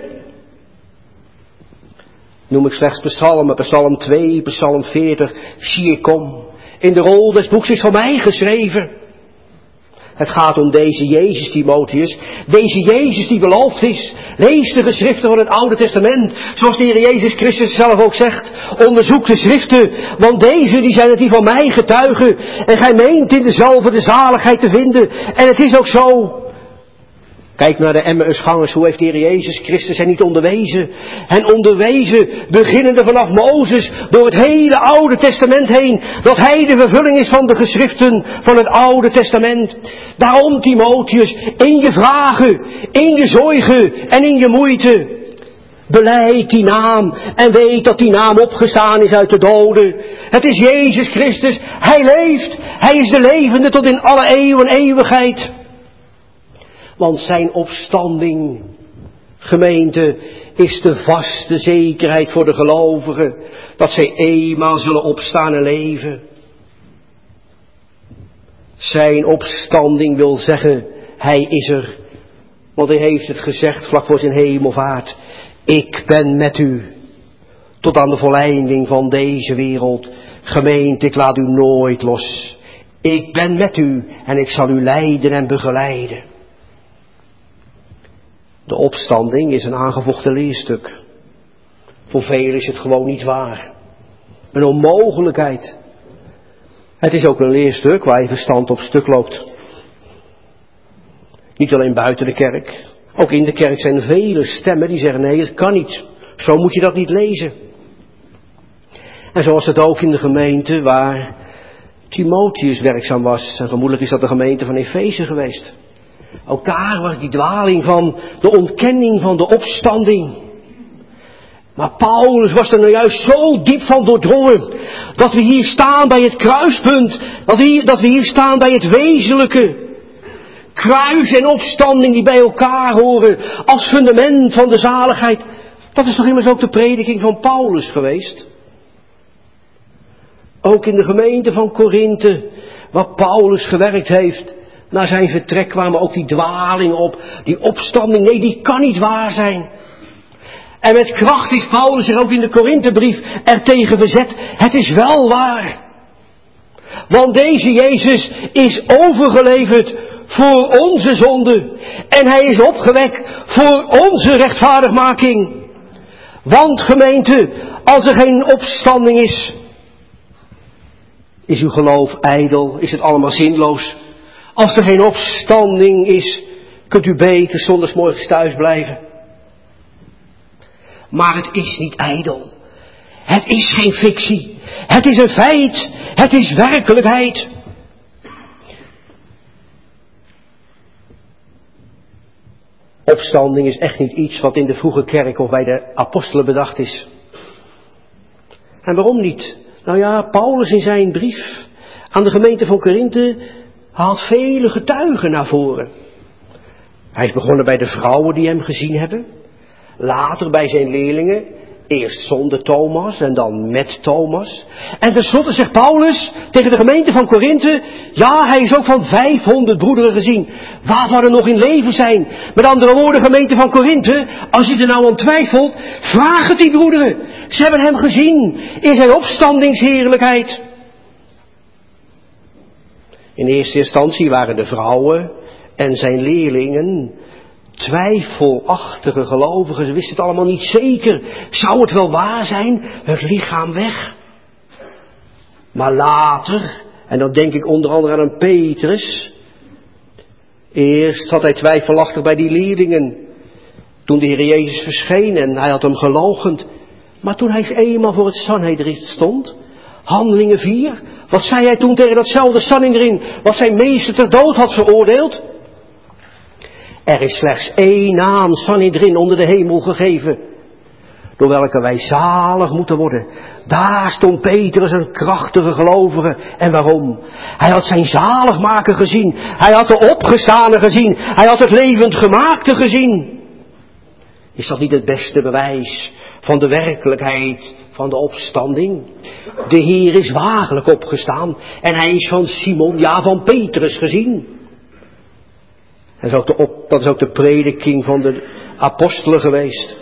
Noem ik slechts psalmen, psalm 2, psalm 40, zie ik kom. In de rol des boeks is van mij geschreven. Het gaat om deze Jezus, Timotheus. Deze Jezus die beloofd is. Lees de geschriften van het Oude Testament. Zoals de Heer Jezus Christus zelf ook zegt. Onderzoek de schriften. Want deze die zijn het die van mij getuigen. En gij meent in dezelfde de zaligheid te vinden. En het is ook zo. Kijk naar de Emmausgangers. Hoe heeft de Heer Jezus Christus hen niet onderwezen? En onderwezen, beginnende vanaf Mozes, door het hele Oude Testament heen. Dat hij de vervulling is van de geschriften van het Oude Testament. Daarom, Timotheus, in je vragen, in je zorgen en in je moeite. Belijd die naam en weet dat die naam opgestaan is uit de doden. Het is Jezus Christus. Hij leeft. Hij is de levende tot in alle eeuwen en eeuwigheid. Want zijn opstanding, gemeente, is de vaste zekerheid voor de gelovigen. Dat zij eenmaal zullen opstaan en leven. Zijn opstanding wil zeggen, hij is er. Want hij heeft het gezegd vlak voor zijn hemelvaart. Ik ben met u tot aan de volleinding van deze wereld. Gemeente, ik laat u nooit los. Ik ben met u en ik zal u leiden en begeleiden. De opstanding is een aangevochten leerstuk. Voor velen is het gewoon niet waar. Een onmogelijkheid. Het is ook een leerstuk waar je verstand op stuk loopt. Niet alleen buiten de kerk. Ook in de kerk zijn er vele stemmen die zeggen nee, het kan niet. Zo moet je dat niet lezen. En zo was het ook in de gemeente waar Timotheus werkzaam was. En vermoedelijk is dat de gemeente van Efeze geweest. Ook daar was die dwaling van de ontkenning van de opstanding. Maar Paulus was er nou juist zo diep van doordrongen. Dat we hier staan bij het kruispunt. Dat we hier staan bij het wezenlijke. Kruis en opstanding die bij elkaar horen. Als fundament van de zaligheid. Dat is toch immers ook de prediking van Paulus geweest. Ook in de gemeente van Korinthe. Waar Paulus gewerkt heeft. Na zijn vertrek kwamen ook die dwalingen op. Die opstanding, nee, die kan niet waar zijn. En met kracht heeft Paulus zich ook in de Korinthebrief ertegen verzet. Het is wel waar. Want deze Jezus is overgeleverd voor onze zonde. En hij is opgewekt voor onze rechtvaardigmaking. Want gemeente, als er geen opstanding is uw geloof ijdel, is het allemaal zinloos. Als er geen opstanding is, kunt u beter zondagsmorgens thuis blijven. Maar het is niet ijdel. Het is geen fictie. Het is een feit. Het is werkelijkheid. Opstanding is echt niet iets wat in de vroege kerk of bij de apostelen bedacht is. En waarom niet? Nou ja, Paulus in zijn brief aan de gemeente van Korinthe haalt vele getuigen naar voren. Hij is begonnen bij de vrouwen die hem gezien hebben. Later bij zijn leerlingen. Eerst zonder Thomas en dan met Thomas. En tenslotte zegt Paulus tegen de gemeente van Korinthe. Ja, hij is ook van 500 broederen gezien. Waarvan er nog in leven zijn. Met andere woorden, gemeente van Korinthe. Als je er nou aan twijfelt. Vraag het die broederen. Ze hebben hem gezien in zijn opstandingsheerlijkheid. In eerste instantie waren de vrouwen en zijn leerlingen twijfelachtige gelovigen. Ze wisten het allemaal niet zeker. Zou het wel waar zijn? Het lichaam weg. Maar later, en dan denk ik onder andere aan een Petrus. Eerst zat hij twijfelachtig bij die leerlingen. Toen de Heer Jezus verscheen en hij had hem geloochend. Maar toen hij eenmaal voor het Sanhedrin stond. Handelingen 4. Wat zei hij toen tegen datzelfde Sanhedrin. Wat zijn meester ter dood had veroordeeld. Er is slechts één naam, Sanhedrin, onder de hemel gegeven, door welke wij zalig moeten worden. Daar stond Petrus, een krachtige gelovige. En waarom? Hij had zijn zaligmaker gezien. Hij had de opgestane gezien. Hij had het levend gemaakte gezien. Is dat niet het beste bewijs van de werkelijkheid van de opstanding? De Heer is waarlijk opgestaan. En hij is van Simon, ja van Petrus gezien. Dat is ook de prediking van de apostelen geweest.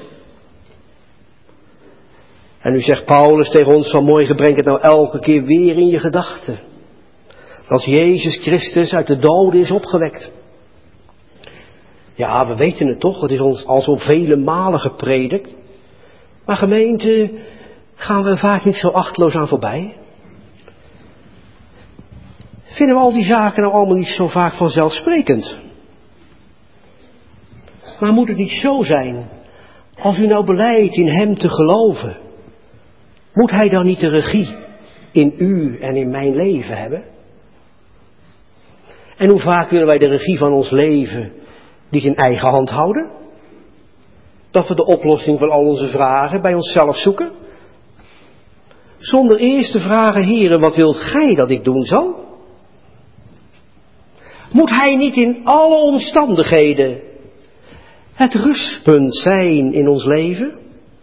En nu zegt Paulus tegen ons vanmorgen, breng het nou elke keer weer in je gedachten. Dat Jezus Christus uit de doden is opgewekt. Ja, we weten het toch, het is ons al zo vele malen gepredikt. Maar gemeente, gaan we vaak niet zo achteloos aan voorbij? Vinden we al die zaken nou allemaal niet zo vaak vanzelfsprekend? Maar moet het niet zo zijn, als u nou belijdt in hem te geloven, moet hij dan niet de regie in u en in mijn leven hebben? En hoe vaak willen wij de regie van ons leven niet in eigen hand houden? Dat we de oplossing van al onze vragen bij onszelf zoeken? Zonder eerst te vragen, Heere, wat wilt gij dat ik doen zal? Moet hij niet in alle omstandigheden het rustpunt zijn in ons leven?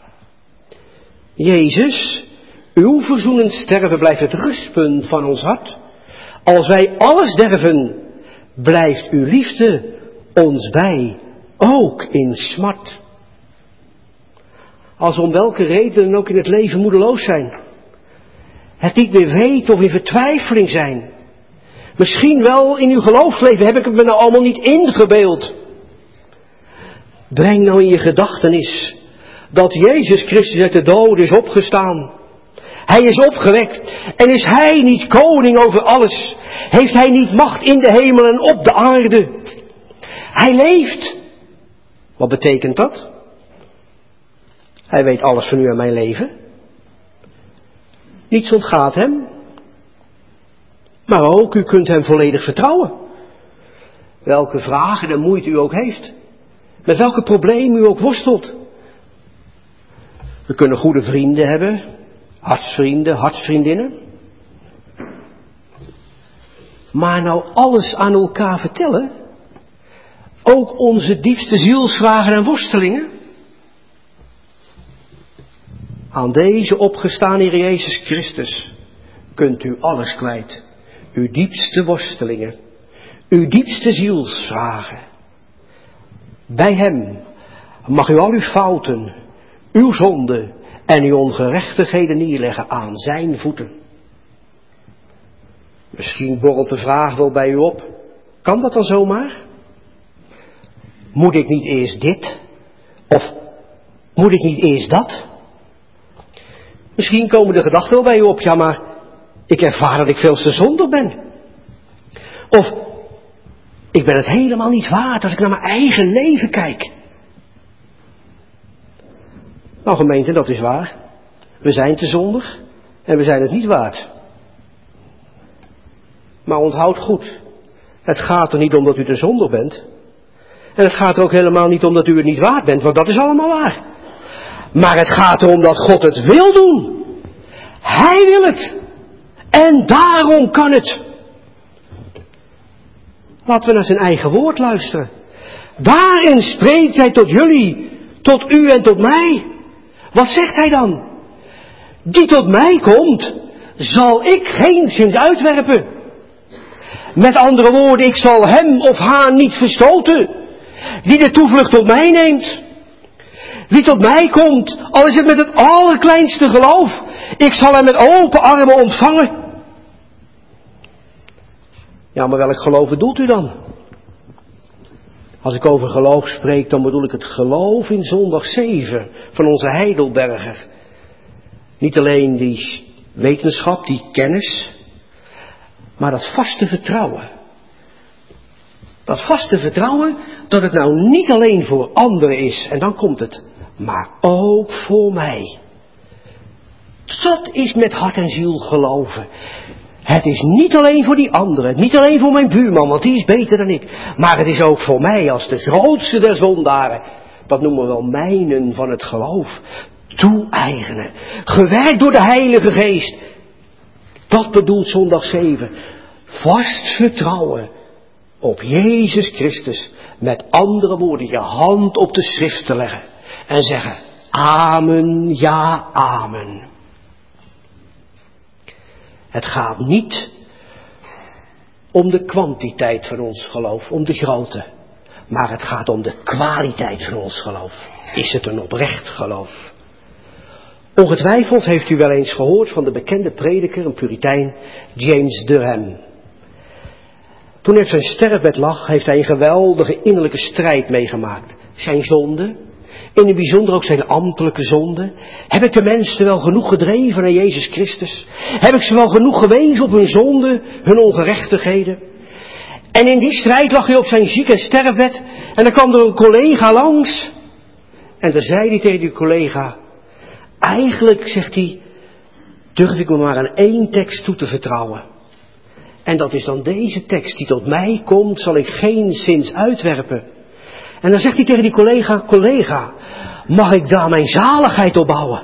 Jezus, uw verzoenend sterven blijft het rustpunt van ons hart. Als wij alles derven, blijft uw liefde ons bij, ook in smart. Als we om welke reden dan ook in het leven moedeloos zijn. Het niet meer weten of in vertwijfeling zijn. Misschien wel in uw geloofsleven, heb ik het me nou allemaal niet ingebeeld. Breng nou in je gedachtenis dat Jezus Christus uit de doden is opgestaan. Hij is opgewekt. En is Hij niet koning over alles? Heeft Hij niet macht in de hemel en op de aarde? Hij leeft. Wat betekent dat? Hij weet alles van u en mijn leven. Niets ontgaat Hem. Maar ook, u kunt Hem volledig vertrouwen. Welke vragen en moeite u ook heeft. Met welke problemen u ook worstelt. We kunnen goede vrienden hebben. Hartsvrienden, hartsvriendinnen. Maar nou alles aan elkaar vertellen. Ook onze diepste zielsvragen en worstelingen. Aan deze opgestaan Heer Jezus Christus kunt u alles kwijt. Uw diepste worstelingen. Uw diepste zielsvragen. Bij Hem mag u al uw fouten, uw zonden en uw ongerechtigheden neerleggen aan zijn voeten. Misschien borrelt de vraag wel bij u op. Kan dat dan zomaar? Moet ik niet eerst dit? Of moet ik niet eerst dat? Misschien komen de gedachten wel bij u op. Ja, maar ik ervaar dat ik veel te zondig ben. Of ik ben het helemaal niet waard als ik naar mijn eigen leven kijk. Nou gemeente, dat is waar. We zijn te zondig en we zijn het niet waard. Maar onthoud goed. Het gaat er niet om dat u te zondig bent. En het gaat er ook helemaal niet om dat u het niet waard bent, want dat is allemaal waar. Maar het gaat erom dat God het wil doen. Hij wil het. En daarom kan het. Laten we naar zijn eigen woord luisteren. Daarin spreekt hij tot jullie, tot u en tot mij. Wat zegt hij dan? Die tot mij komt, zal ik geenszins uitwerpen. Met andere woorden, ik zal hem of haar niet verstoten. Die de toevlucht tot mij neemt. Wie tot mij komt, al is het met het allerkleinste geloof, ik zal hem met open armen ontvangen. Ja, maar welk geloof bedoelt u dan? Als ik over geloof spreek, dan bedoel ik het geloof in zondag 7 van onze Heidelberger. Niet alleen die wetenschap, die kennis, maar dat vaste vertrouwen. Dat vaste vertrouwen dat het nou niet alleen voor anderen is, en dan komt het, maar ook voor mij. Dat is met hart en ziel geloven. Het is niet alleen voor die anderen, niet alleen voor mijn buurman, want die is beter dan ik. Maar het is ook voor mij als de grootste der zondaren. Dat noemen we wel mijnen van het geloof. Toe-eigenen. Gewerkt door de Heilige Geest. Dat bedoelt zondag 7. Vast vertrouwen op Jezus Christus. Met andere woorden, je hand op de schrift te leggen. En zeggen, amen, ja, amen. Het gaat niet om de kwantiteit van ons geloof, om de grootte. Maar het gaat om de kwaliteit van ons geloof. Is het een oprecht geloof? Ongetwijfeld heeft u wel eens gehoord van de bekende prediker, een Puritein, James Durham. Toen hij op zijn sterfbed lag, heeft hij een geweldige innerlijke strijd meegemaakt. Zijn zonde, in het bijzonder ook zijn ambtelijke zonde. Heb ik de mensen wel genoeg gedreven naar Jezus Christus? Heb ik ze wel genoeg gewezen op hun zonde, hun ongerechtigheden? En in die strijd lag hij op zijn ziek- en sterfbed. En dan kwam er een collega langs. En dan zei hij tegen die collega, eigenlijk, zegt hij, durf ik me maar aan één tekst toe te vertrouwen. En dat is dan deze tekst, die tot mij komt, zal ik geenszins uitwerpen. En dan zegt hij tegen die collega, collega, mag ik daar mijn zaligheid op bouwen?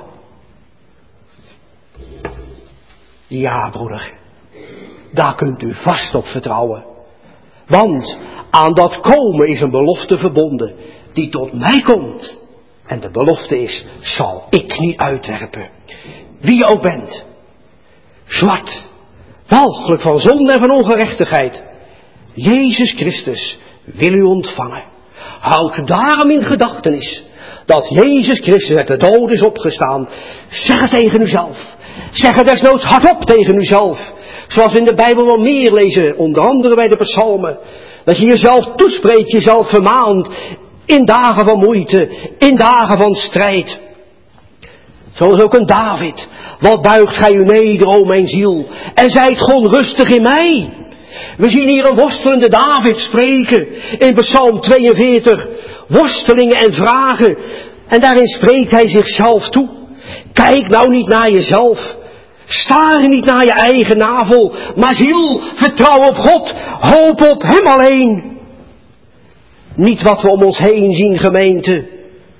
Ja, broeder, daar kunt u vast op vertrouwen. Want aan dat komen is een belofte verbonden, die tot mij komt. En de belofte is, zal ik niet uitwerpen. Wie je ook bent. Zwart, walgelijk van zonde en van ongerechtigheid. Jezus Christus wil u ontvangen. Houd daarom in gedachtenis Dat Jezus Christus uit de dood is opgestaan. Zeg het tegen uzelf. Zeg het desnoods hardop tegen uzelf. Zoals we in de Bijbel wel meer lezen, onder andere bij de psalmen. Dat je jezelf toespreekt, jezelf vermaant. In dagen van moeite, in dagen van strijd. Zoals ook een David. Wat buigt gij u neder, o mijn ziel. En zijt gewoon rustig in mij. We zien hier een worstelende David spreken. In Psalm 42. Worstelingen en vragen. En daarin spreekt hij zichzelf toe. Kijk nou niet naar jezelf. Staar niet naar je eigen navel. Maar ziel, vertrouw op God. Hoop op hem alleen. Niet wat we om ons heen zien, gemeente.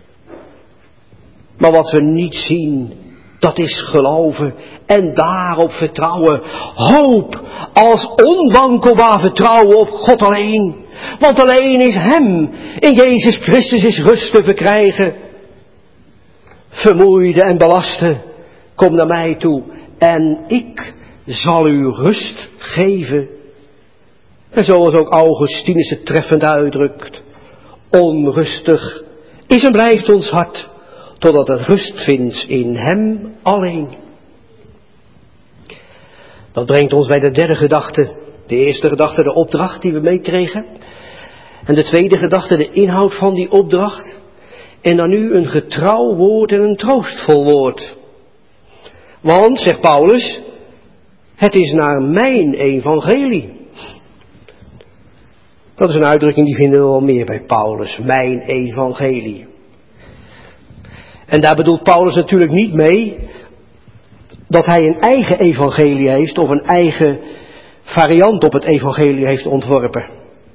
Maar wat we niet zien, dat is geloven en daarop vertrouwen. Hoop als onwankelbaar vertrouwen op God alleen. Want alleen is hem, in Jezus Christus, is rust te verkrijgen. Vermoeide en belaste, kom naar mij toe en ik zal u rust geven. En zoals ook Augustinus het treffend uitdrukt. Onrustig is en blijft ons hart, totdat het rust vindt in hem alleen. Dat brengt ons bij de derde gedachte. De eerste gedachte, de opdracht die we meekregen. En de tweede gedachte, de inhoud van die opdracht. En dan nu een getrouw woord en een troostvol woord. Want, zegt Paulus, het is naar mijn evangelie. Dat is een uitdrukking die vinden we wel meer bij Paulus. Mijn evangelie. En daar bedoelt Paulus natuurlijk niet mee dat hij een eigen evangelie heeft of een eigen variant op het evangelie heeft ontworpen.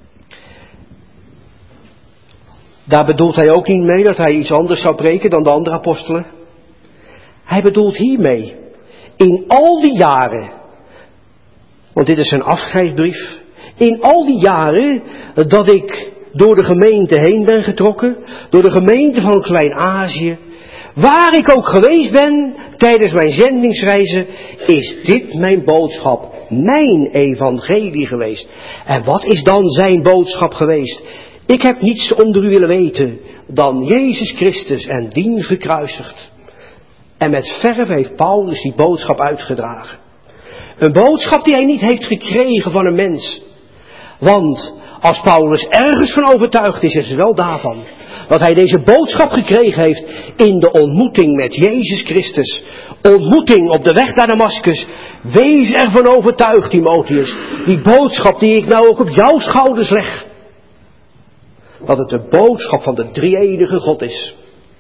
Daar bedoelt hij ook niet mee dat hij iets anders zou preken dan de andere apostelen. Hij bedoelt hiermee, in al die jaren, want dit is een afscheidsbrief, in al die jaren dat ik door de gemeente heen ben getrokken, door de gemeente van Klein-Azië, waar ik ook geweest ben tijdens mijn zendingsreizen, is dit mijn boodschap, mijn evangelie geweest. En wat is dan zijn boodschap geweest? Ik heb niets onder u willen weten dan Jezus Christus en dien gekruisigd. En met verf heeft Paulus die boodschap uitgedragen. Een boodschap die hij niet heeft gekregen van een mens. Want als Paulus ergens van overtuigd is, is het wel daarvan. Dat hij deze boodschap gekregen heeft in de ontmoeting met Jezus Christus. Ontmoeting op de weg naar Damascus. Wees ervan overtuigd, Timotheus. Die boodschap die ik nou ook op jouw schouders leg. Dat het de boodschap van de drie-enige God is.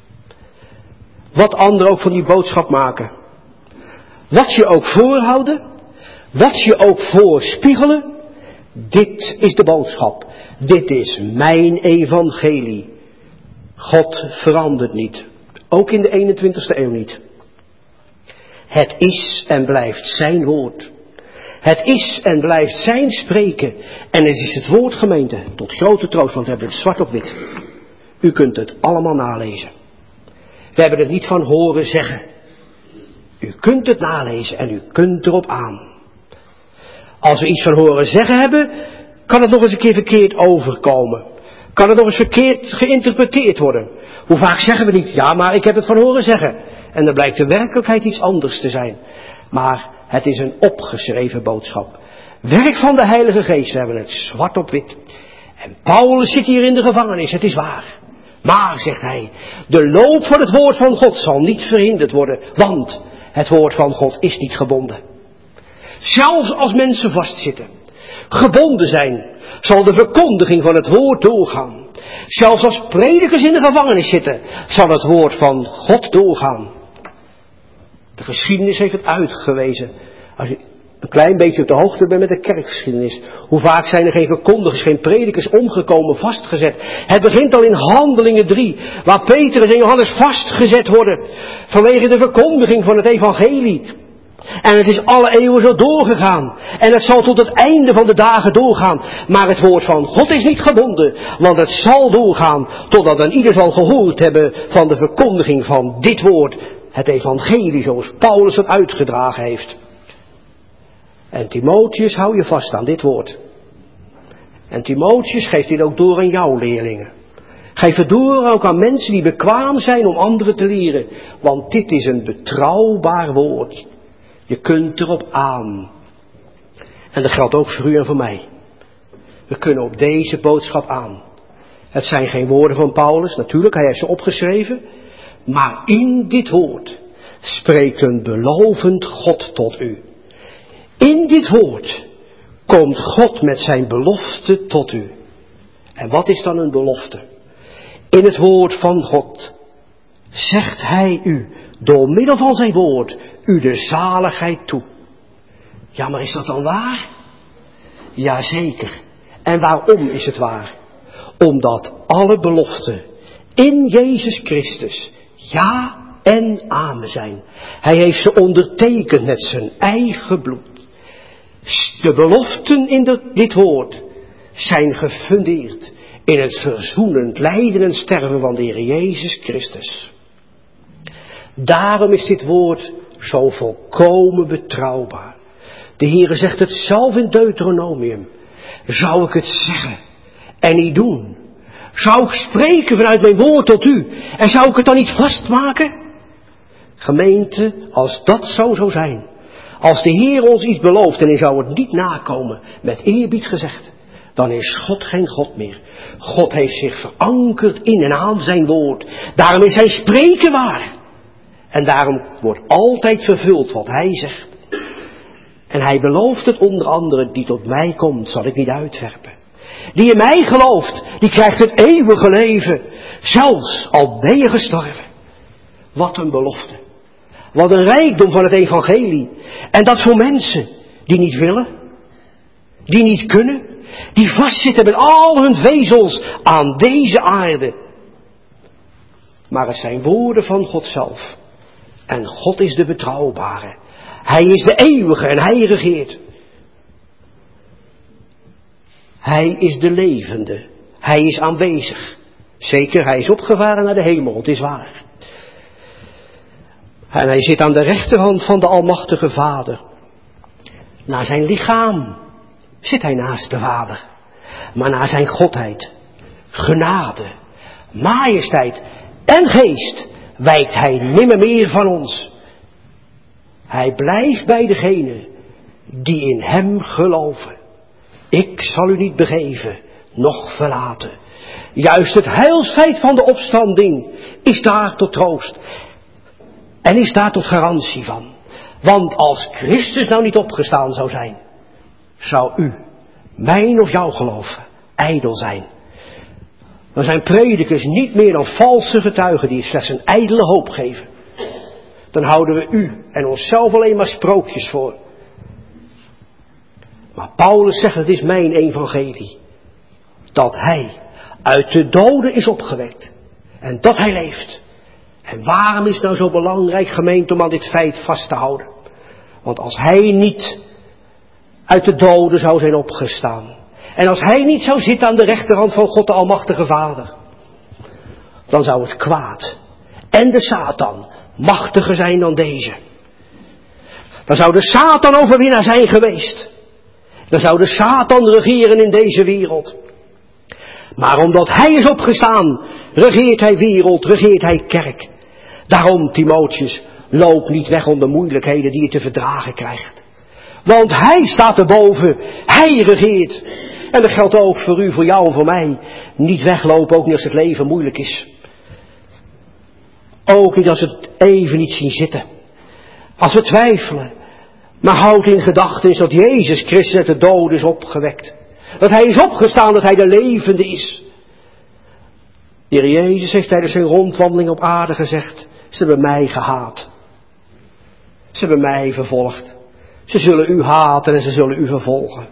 Wat anderen ook van die boodschap maken. Wat je ook voorhouden. Wat je ook voorspiegelen. Dit is de boodschap. Dit is mijn evangelie. God verandert niet. Ook in de 21ste eeuw niet. Het is en blijft zijn woord. Het is en blijft zijn spreken. En het is het woord, gemeente, tot grote troost, want we hebben het zwart op wit. U kunt het allemaal nalezen. We hebben het niet van horen zeggen. U kunt het nalezen en u kunt erop aan. Als we iets van horen zeggen hebben, kan het nog eens een keer verkeerd overkomen. Kan het nog eens verkeerd geïnterpreteerd worden. Hoe vaak zeggen we niet, ja, maar ik heb het van horen zeggen. En dan blijkt de werkelijkheid iets anders te zijn. Maar het is een opgeschreven boodschap. Werk van de Heilige Geest, we hebben het zwart op wit. En Paulus zit hier in de gevangenis, het is waar. Maar, zegt hij, de loop van het woord van God zal niet verhinderd worden. Want het woord van God is niet gebonden. Zelfs als mensen vastzitten, gebonden zijn, zal de verkondiging van het woord doorgaan. Zelfs als predikers in de gevangenis zitten, zal het woord van God doorgaan. De geschiedenis heeft het uitgewezen. Als je een klein beetje op de hoogte bent met de kerkgeschiedenis. Hoe vaak zijn er geen verkondigers, geen predikers omgekomen, vastgezet. Het begint al in Handelingen 3, waar Petrus en Johannes vastgezet worden. Vanwege de verkondiging van het evangelie. En het is alle eeuwen zo doorgegaan. En het zal tot het einde van de dagen doorgaan. Maar het woord van God is niet gebonden. Want het zal doorgaan totdat een ieder zal gehoord hebben van de verkondiging van dit woord. Het evangelie zoals Paulus het uitgedragen heeft. En Timotheus, hou je vast aan dit woord. En Timotheus geeft dit ook door aan jouw leerlingen. Geef het door ook aan mensen die bekwaam zijn om anderen te leren. Want dit is een betrouwbaar woord. Je kunt erop aan. En dat geldt ook voor u en voor mij. We kunnen op deze boodschap aan. Het zijn geen woorden van Paulus, natuurlijk, hij heeft ze opgeschreven. Maar in dit woord spreekt een belovend God tot u. In dit woord komt God met zijn belofte tot u. En wat is dan een belofte? In het woord van God zegt hij u, door middel van zijn woord, u de zaligheid toe. Ja, maar is dat dan waar? Jazeker. En waarom is het waar? Omdat alle beloften in Jezus Christus ja en amen zijn. Hij heeft ze ondertekend met zijn eigen bloed. De beloften in dit woord zijn gefundeerd in het verzoenend lijden en sterven van de Heer Jezus Christus. Daarom is dit woord zo volkomen betrouwbaar. De Heere zegt het zelf in Deuteronomium. Zou ik het zeggen en niet doen? Zou ik spreken vanuit mijn woord tot u en zou ik het dan niet vastmaken? Gemeente, als dat zo zou zijn, als de Heer ons iets belooft en hij zou het niet nakomen, met eerbied gezegd, dan is God geen God meer. God heeft zich verankerd in en aan zijn woord. Daarom is zijn spreken waar. En daarom wordt altijd vervuld wat hij zegt. En hij belooft het onder andere, die tot mij komt, zal ik niet uitwerpen. Die in mij gelooft, die krijgt het eeuwige leven, zelfs al ben je gestorven. Wat een belofte. Wat een rijkdom van het evangelie. En dat voor mensen die niet willen, die niet kunnen, die vastzitten met al hun vezels aan deze aarde. Maar het zijn woorden van God zelf. En God is de betrouwbare. Hij is de eeuwige en hij regeert. Hij is de levende. Hij is aanwezig. Zeker, hij is opgevaren naar de hemel, het is waar. En hij zit aan de rechterhand van de Almachtige Vader. Naar zijn lichaam zit hij naast de Vader. Maar naar zijn godheid, genade, majesteit en geest wijkt hij nimmer meer van ons. Hij blijft bij degenen die in hem geloven. Ik zal u niet begeven, noch verlaten. Juist het heilsfeit van de opstanding is daar tot troost. En is daar tot garantie van. Want als Christus nou niet opgestaan zou zijn, zou u, mijn of jouw geloof, ijdel zijn. Dan zijn predikers niet meer dan valse getuigen die slechts een ijdele hoop geven. Dan houden we u en onszelf alleen maar sprookjes voor. Maar Paulus zegt, het is mijn evangelie. Dat hij uit de doden is opgewekt. En dat hij leeft. En waarom is het nou zo belangrijk, gemeente, om aan dit feit vast te houden? Want als hij niet uit de doden zou zijn opgestaan. En als hij niet zou zitten aan de rechterhand van God de Almachtige Vader. Dan zou het kwaad en de Satan machtiger zijn dan deze. Dan zou de Satan overwinnaar zijn geweest. Dan zou de Satan regeren in deze wereld. Maar omdat hij is opgestaan, regeert hij wereld, regeert hij kerk. Daarom, Timotheus, loop niet weg onder moeilijkheden die je te verdragen krijgt. Want hij staat erboven, hij regeert. En dat geldt ook voor u, voor jou en voor mij. Niet weglopen, ook niet als het leven moeilijk is. Ook niet als we het even niet zien zitten. Als we twijfelen. Maar houd in gedachten dat Jezus Christus uit de doden is opgewekt. Dat hij is opgestaan, dat hij de levende is. De Heer Jezus heeft tijdens zijn rondwandeling op aarde gezegd, ze hebben mij gehaat. Ze hebben mij vervolgd. Ze zullen u haten en ze zullen u vervolgen.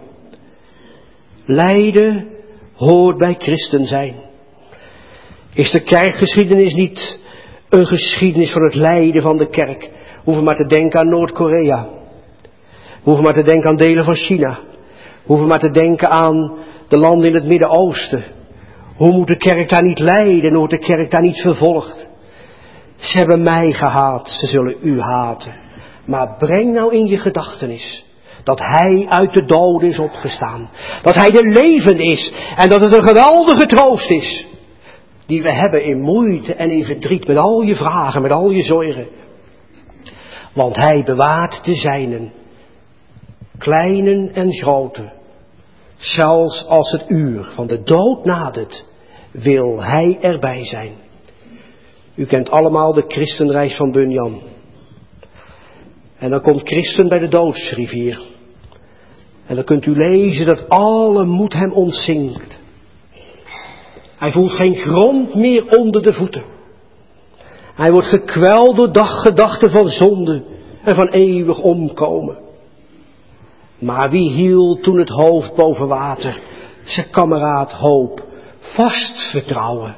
Lijden hoort bij christen zijn. Is de kerkgeschiedenis niet een geschiedenis van het lijden van de kerk? We hoeven maar te denken aan Noord-Korea. We hoeven maar te denken aan delen van China. We hoeven maar te denken aan de landen in het Midden-Oosten. Hoe moet de kerk daar niet lijden en hoe wordt de kerk daar niet vervolgd? Ze hebben mij gehaat, ze zullen u haten. Maar breng nou in je gedachtenis dat hij uit de doden is opgestaan. Dat hij de levende is en dat het een geweldige troost is. die we hebben in moeite en in verdriet, met al je vragen, met al je zorgen. Want hij bewaart de zijnen, kleinen en grote. Zelfs als het uur van de dood nadert, wil hij erbij zijn. U kent allemaal de christenreis van Bunyan. En dan komt Christen bij de doodsrivier. En dan kunt u lezen dat alle moed hem ontzinkt. Hij voelt geen grond meer onder de voeten. Hij wordt gekweld door daggedachten van zonde en van eeuwig omkomen. Maar wie hield toen het hoofd boven water? Zijn kameraad hoop, vast vertrouwen.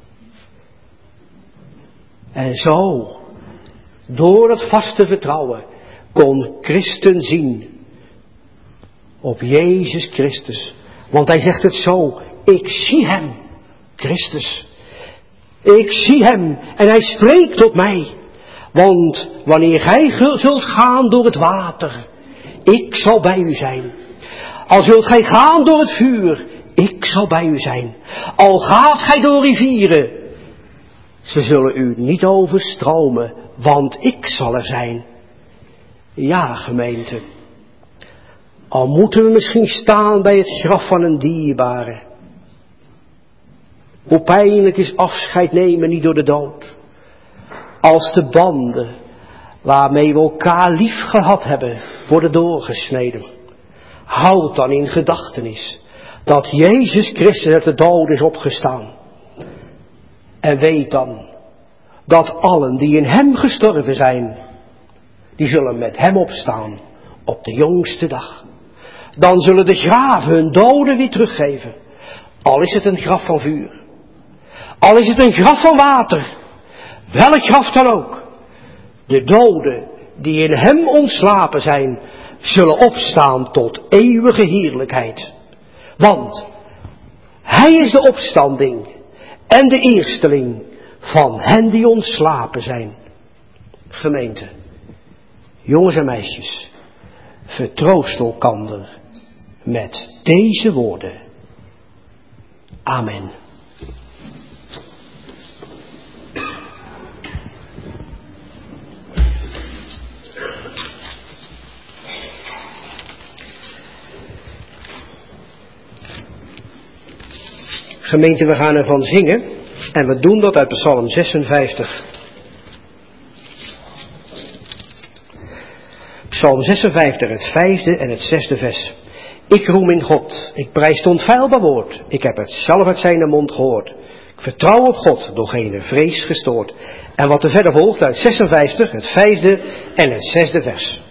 En zo, door het vaste vertrouwen, kon Christen zien op Jezus Christus. Want hij zegt het zo, ik zie hem, Christus. Ik zie hem en hij spreekt tot mij. Want wanneer gij zult gaan door het water, ik zal bij u zijn. Al zult gij gaan door het vuur, ik zal bij u zijn. Al gaat gij door rivieren, ze zullen u niet overstromen, want ik zal er zijn. Ja, gemeente. Al moeten we misschien staan bij het graf van een dierbare. Hoe pijnlijk is afscheid nemen niet door de dood. Als de banden waarmee we elkaar lief gehad hebben worden doorgesneden. Houd dan in gedachtenis dat Jezus Christus uit de dood is opgestaan. En weet dan dat allen die in hem gestorven zijn, die zullen met hem opstaan op de jongste dag. Dan zullen de graven hun doden weer teruggeven. Al is het een graf van vuur. Al is het een graf van water. Welk graf dan ook. De doden die in hem ontslapen zijn, zullen opstaan tot eeuwige heerlijkheid. Want hij is de opstanding en de eersteling van hen die ontslapen zijn. Gemeente, jongens en meisjes, vertroost elkander met deze woorden. Amen. Gemeente, we gaan ervan zingen en we doen dat uit Psalm 56. Psalm 56, het 5e en het 6e vers. Ik roem in God, ik prijs het onfeilbaar woord, ik heb het zelf uit zijn mond gehoord. Ik vertrouw op God, door geen vrees gestoord. En wat er verder volgt uit 56, het 5e en het 6e vers.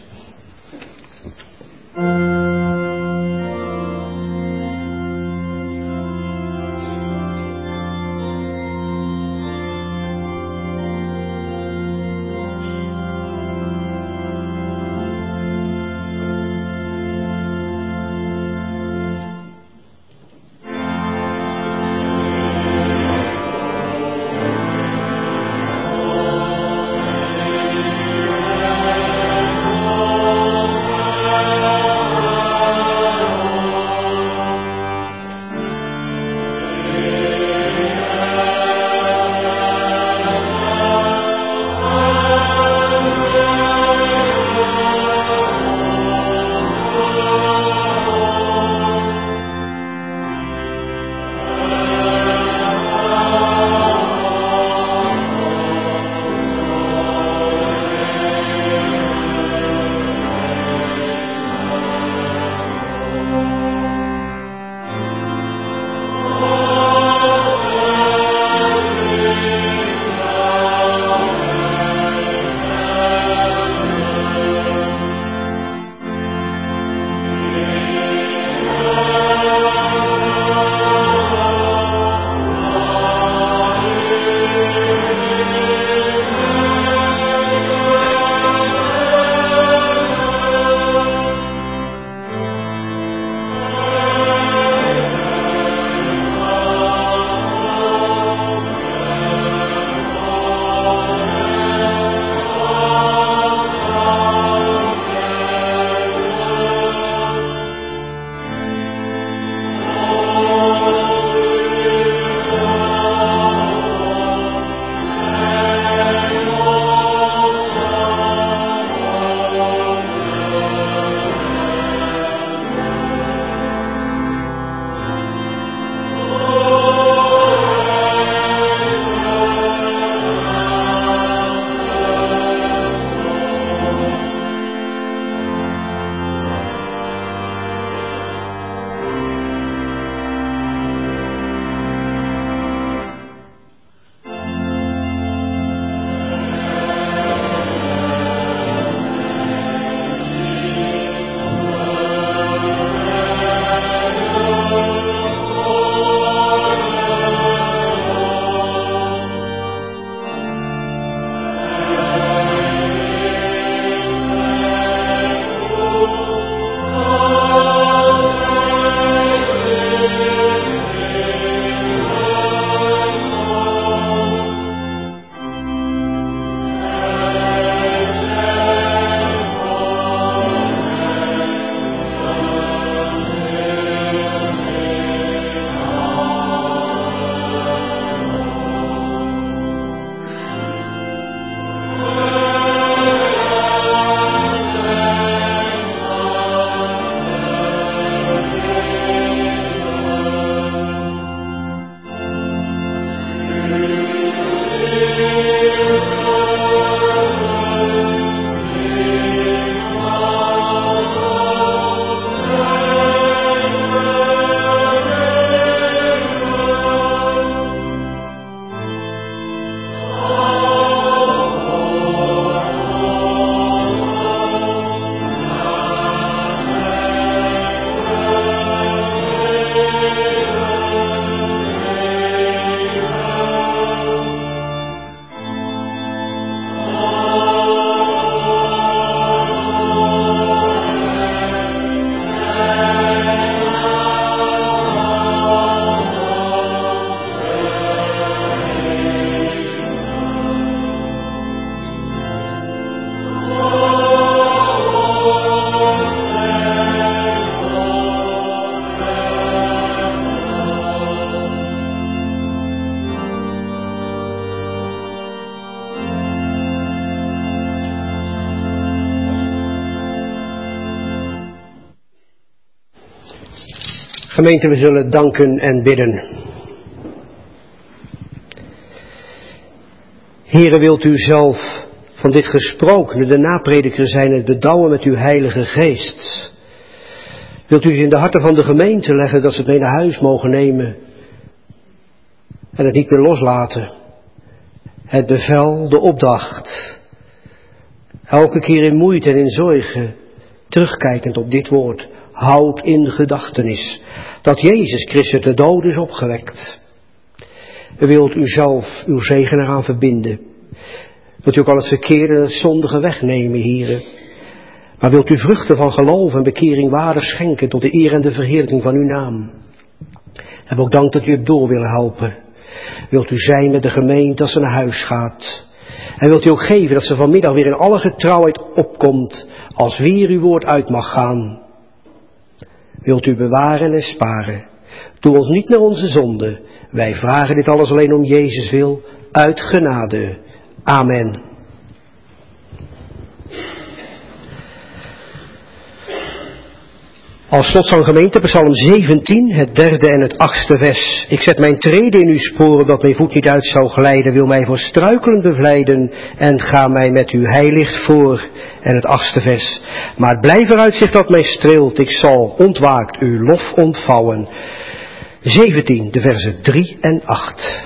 Gemeente, we zullen danken en bidden. Heere, wilt u zelf van dit gesprokene, de naprediker zijn, het bedouwen met uw heilige geest. Wilt u het in de harten van de gemeente leggen, dat ze het mee naar huis mogen nemen en het niet meer loslaten. Het bevel, de opdracht, elke keer in moeite en in zorgen, terugkijkend op dit woord, houd in gedachtenis dat Jezus Christus de dood is opgewekt. Wilt u zelf uw zegen eraan verbinden. Wilt u ook al het verkeerde en het zondige wegnemen, Here. Maar wilt u vruchten van geloof en bekering waardig schenken tot de eer en de verheerlijking van uw naam. En ook dank dat u het door willen helpen. Wilt u zijn met de gemeente als ze naar huis gaat. En wilt u ook geven dat ze vanmiddag weer in alle getrouwheid opkomt als weer uw woord uit mag gaan. Wilt u bewaren en sparen. Doe ons niet naar onze zonde. Wij vragen dit alles alleen om Jezus wil, uit genade. Amen. Als slotzang gemeente, Psalm 17, het 3e en het 8e vers. Ik zet mijn treden in uw sporen, dat mijn voet niet uit zou glijden. Wil mij voor struikelen bevlijden en ga mij met uw heilicht voor. En het 8e vers. Maar blijf eruit zich dat mij streelt. Ik zal ontwaakt uw lof ontvouwen. 17, de versen 3 en 8.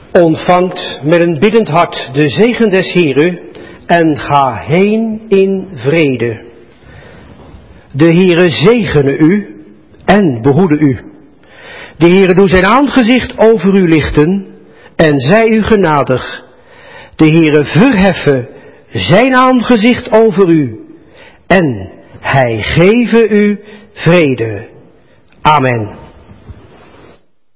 Ontvangt met een biddend hart de zegen des Heeren en ga heen in vrede. De Heere zegene u en behoede u. De Heere doe zijn aangezicht over u lichten en zij u genadig. De Heere verheffe zijn aangezicht over u en hij geve u vrede. Amen.